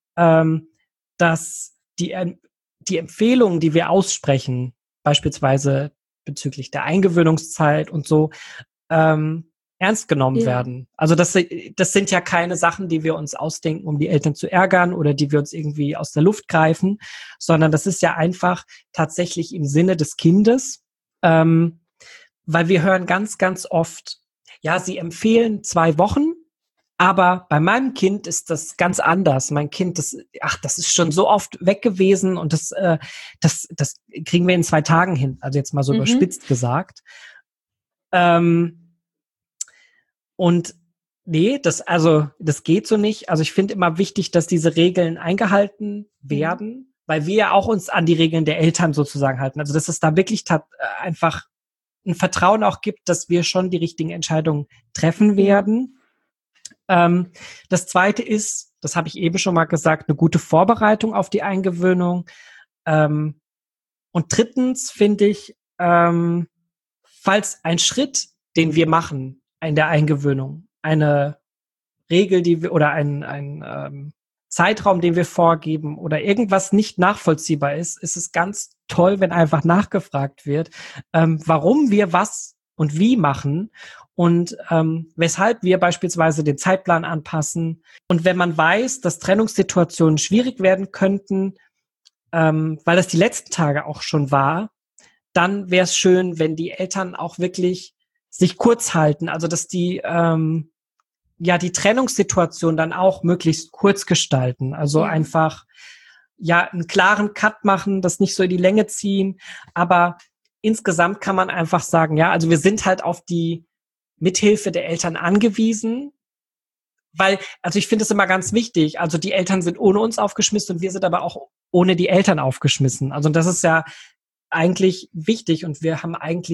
dass die Empfehlungen, die wir aussprechen, beispielsweise bezüglich der Eingewöhnungszeit und so, ernst genommen werden. Also das sind ja keine Sachen, die wir uns ausdenken, um die Eltern zu ärgern oder die wir uns irgendwie aus der Luft greifen, sondern das ist ja einfach tatsächlich im Sinne des Kindes, weil wir hören ganz, ganz oft, ja, sie empfehlen 2 Wochen, aber bei meinem Kind ist das ganz anders. Mein Kind, das ist schon so oft weg gewesen und das kriegen wir in 2 Tagen hin. Also jetzt mal so überspitzt gesagt. Und nee, das geht so nicht. Also ich finde immer wichtig, dass diese Regeln eingehalten werden, weil wir ja auch uns an die Regeln der Eltern sozusagen halten. Also dass es da wirklich einfach ein Vertrauen auch gibt, dass wir schon die richtigen Entscheidungen treffen werden. Das Zweite ist, das habe ich eben schon mal gesagt, eine gute Vorbereitung auf die Eingewöhnung. Und drittens finde ich, falls ein Schritt, den wir machen in der Eingewöhnung, eine Regel, oder ein Zeitraum, den wir vorgeben oder irgendwas nicht nachvollziehbar ist es ganz toll, wenn einfach nachgefragt wird, warum wir was und wie machen und weshalb wir beispielsweise den Zeitplan anpassen. Und wenn man weiß, dass Trennungssituationen schwierig werden könnten, weil das die letzten Tage auch schon war, dann wäre es schön, wenn die Eltern auch wirklich sich kurz halten, also dass die die Trennungssituation dann auch möglichst kurz gestalten. Also einfach einen klaren Cut machen, das nicht so in die Länge ziehen. Aber insgesamt kann man einfach sagen, ja, also wir sind halt auf die Mithilfe der Eltern angewiesen, weil, also ich finde es immer ganz wichtig, also die Eltern sind ohne uns aufgeschmissen und wir sind aber auch ohne die Eltern aufgeschmissen. Also das ist ja eigentlich wichtig und wir haben eigentlich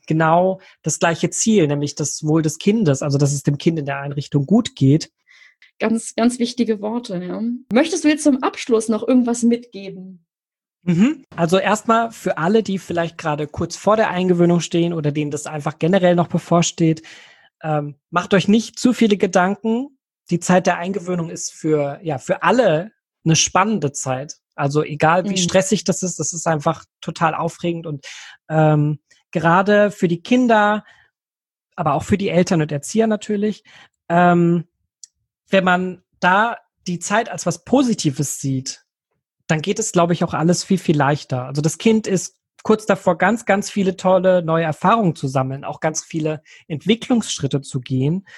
genau das gleiche Ziel, nämlich das Wohl des Kindes, also dass es dem Kind in der Einrichtung gut geht. Ganz, ganz wichtige Worte, ja. Möchtest du jetzt zum Abschluss noch irgendwas mitgeben? Also erstmal für alle, die vielleicht gerade kurz vor der Eingewöhnung stehen oder denen das einfach generell noch bevorsteht, macht euch nicht zu viele Gedanken. Die Zeit der Eingewöhnung ist für alle eine spannende Zeit. Also egal wie stressig das ist einfach total aufregend und gerade für die Kinder, aber auch für die Eltern und Erzieher natürlich, wenn man da die Zeit als was Positives sieht, dann geht es, glaube ich, auch alles viel, viel leichter. Also das Kind ist kurz davor, ganz, ganz viele tolle neue Erfahrungen zu sammeln, auch ganz viele Entwicklungsschritte zu gehen.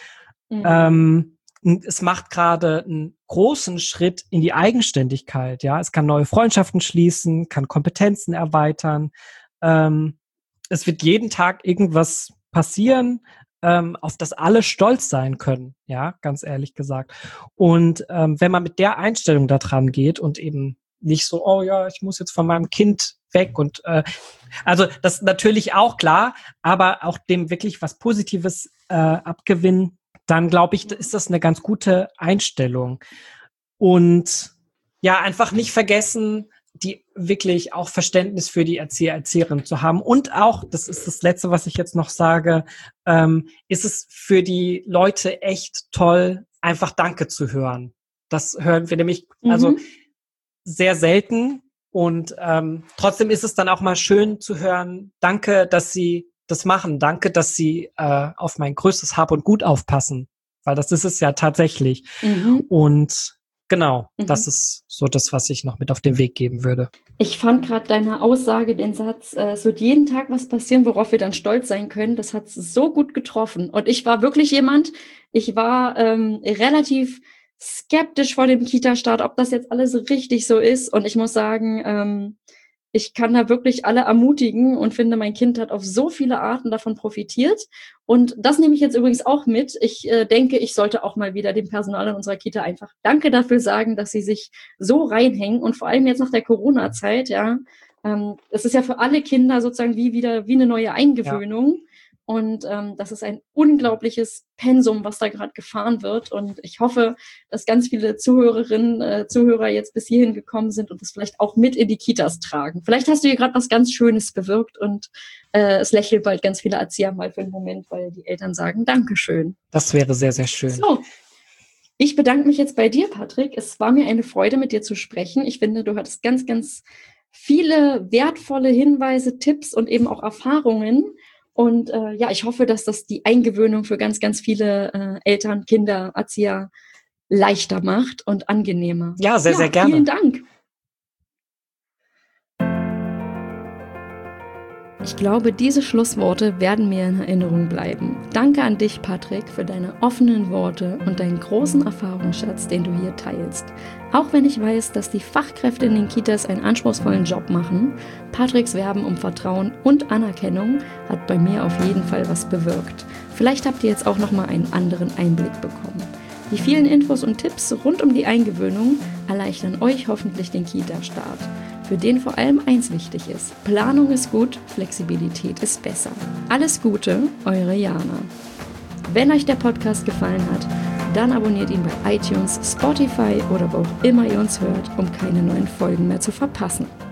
Es macht gerade einen großen Schritt in die Eigenständigkeit. Ja, es kann neue Freundschaften schließen, kann Kompetenzen erweitern. Es wird jeden Tag irgendwas passieren, auf das alle stolz sein können. Ja, ganz ehrlich gesagt. Und wenn man mit der Einstellung da dran geht und eben nicht so, oh ja, ich muss jetzt von meinem Kind weg und also das ist natürlich auch klar, aber auch dem wirklich was Positives abgewinnen, dann glaube ich, ist das eine ganz gute Einstellung. Und ja, einfach nicht vergessen, die wirklich auch Verständnis für die Erzieher, Erzieherinnen zu haben. Und auch, das ist das Letzte, was ich jetzt noch sage, ist es für die Leute echt toll, einfach Danke zu hören. Das hören wir nämlich, also sehr selten und trotzdem ist es dann auch mal schön zu hören, danke, dass Sie das machen, danke, dass Sie auf mein größtes Hab und Gut aufpassen, weil das ist es ja tatsächlich. Und genau, das ist so das, was ich noch mit auf den Weg geben würde. Ich fand gerade deine Aussage, den Satz, es wird jeden Tag was passieren, worauf wir dann stolz sein können, das hat so gut getroffen. Und ich war wirklich ich war relativ skeptisch vor dem Kita-Start, ob das jetzt alles richtig so ist. Und ich muss sagen, ich kann da wirklich alle ermutigen und finde, mein Kind hat auf so viele Arten davon profitiert. Und das nehme ich jetzt übrigens auch mit. Ich denke, ich sollte auch mal wieder dem Personal in unserer Kita einfach Danke dafür sagen, dass sie sich so reinhängen. Und vor allem jetzt nach der Corona-Zeit, ja. Es ist ja für alle Kinder sozusagen wie eine neue Eingewöhnung. Ja. Und das ist ein unglaubliches Pensum, was da gerade gefahren wird. Und ich hoffe, dass ganz viele Zuhörer jetzt bis hierhin gekommen sind und das vielleicht auch mit in die Kitas tragen. Vielleicht hast du hier gerade was ganz Schönes bewirkt und es lächeln bald ganz viele Erzieher mal für einen Moment, weil die Eltern sagen, Dankeschön. Das wäre sehr, sehr schön. So, ich bedanke mich jetzt bei dir, Patrick. Es war mir eine Freude, mit dir zu sprechen. Ich finde, du hattest ganz, ganz viele wertvolle Hinweise, Tipps und eben auch Erfahrungen. Und ich hoffe, dass das die Eingewöhnung für ganz, ganz viele Eltern, Kinder, Erzieher leichter macht und angenehmer. Ja, sehr, sehr gerne. Vielen Dank. Ich glaube, diese Schlussworte werden mir in Erinnerung bleiben. Danke an dich, Patrick, für deine offenen Worte und deinen großen Erfahrungsschatz, den du hier teilst. Auch wenn ich weiß, dass die Fachkräfte in den Kitas einen anspruchsvollen Job machen, Patricks Werben um Vertrauen und Anerkennung hat bei mir auf jeden Fall was bewirkt. Vielleicht habt ihr jetzt auch nochmal einen anderen Einblick bekommen. Die vielen Infos und Tipps rund um die Eingewöhnung erleichtern euch hoffentlich den Kita-Start, für den vor allem eins wichtig ist: Planung ist gut, Flexibilität ist besser. Alles Gute, eure Jana. Wenn euch der Podcast gefallen hat, dann abonniert ihn bei iTunes, Spotify oder wo auch immer ihr uns hört, um keine neuen Folgen mehr zu verpassen.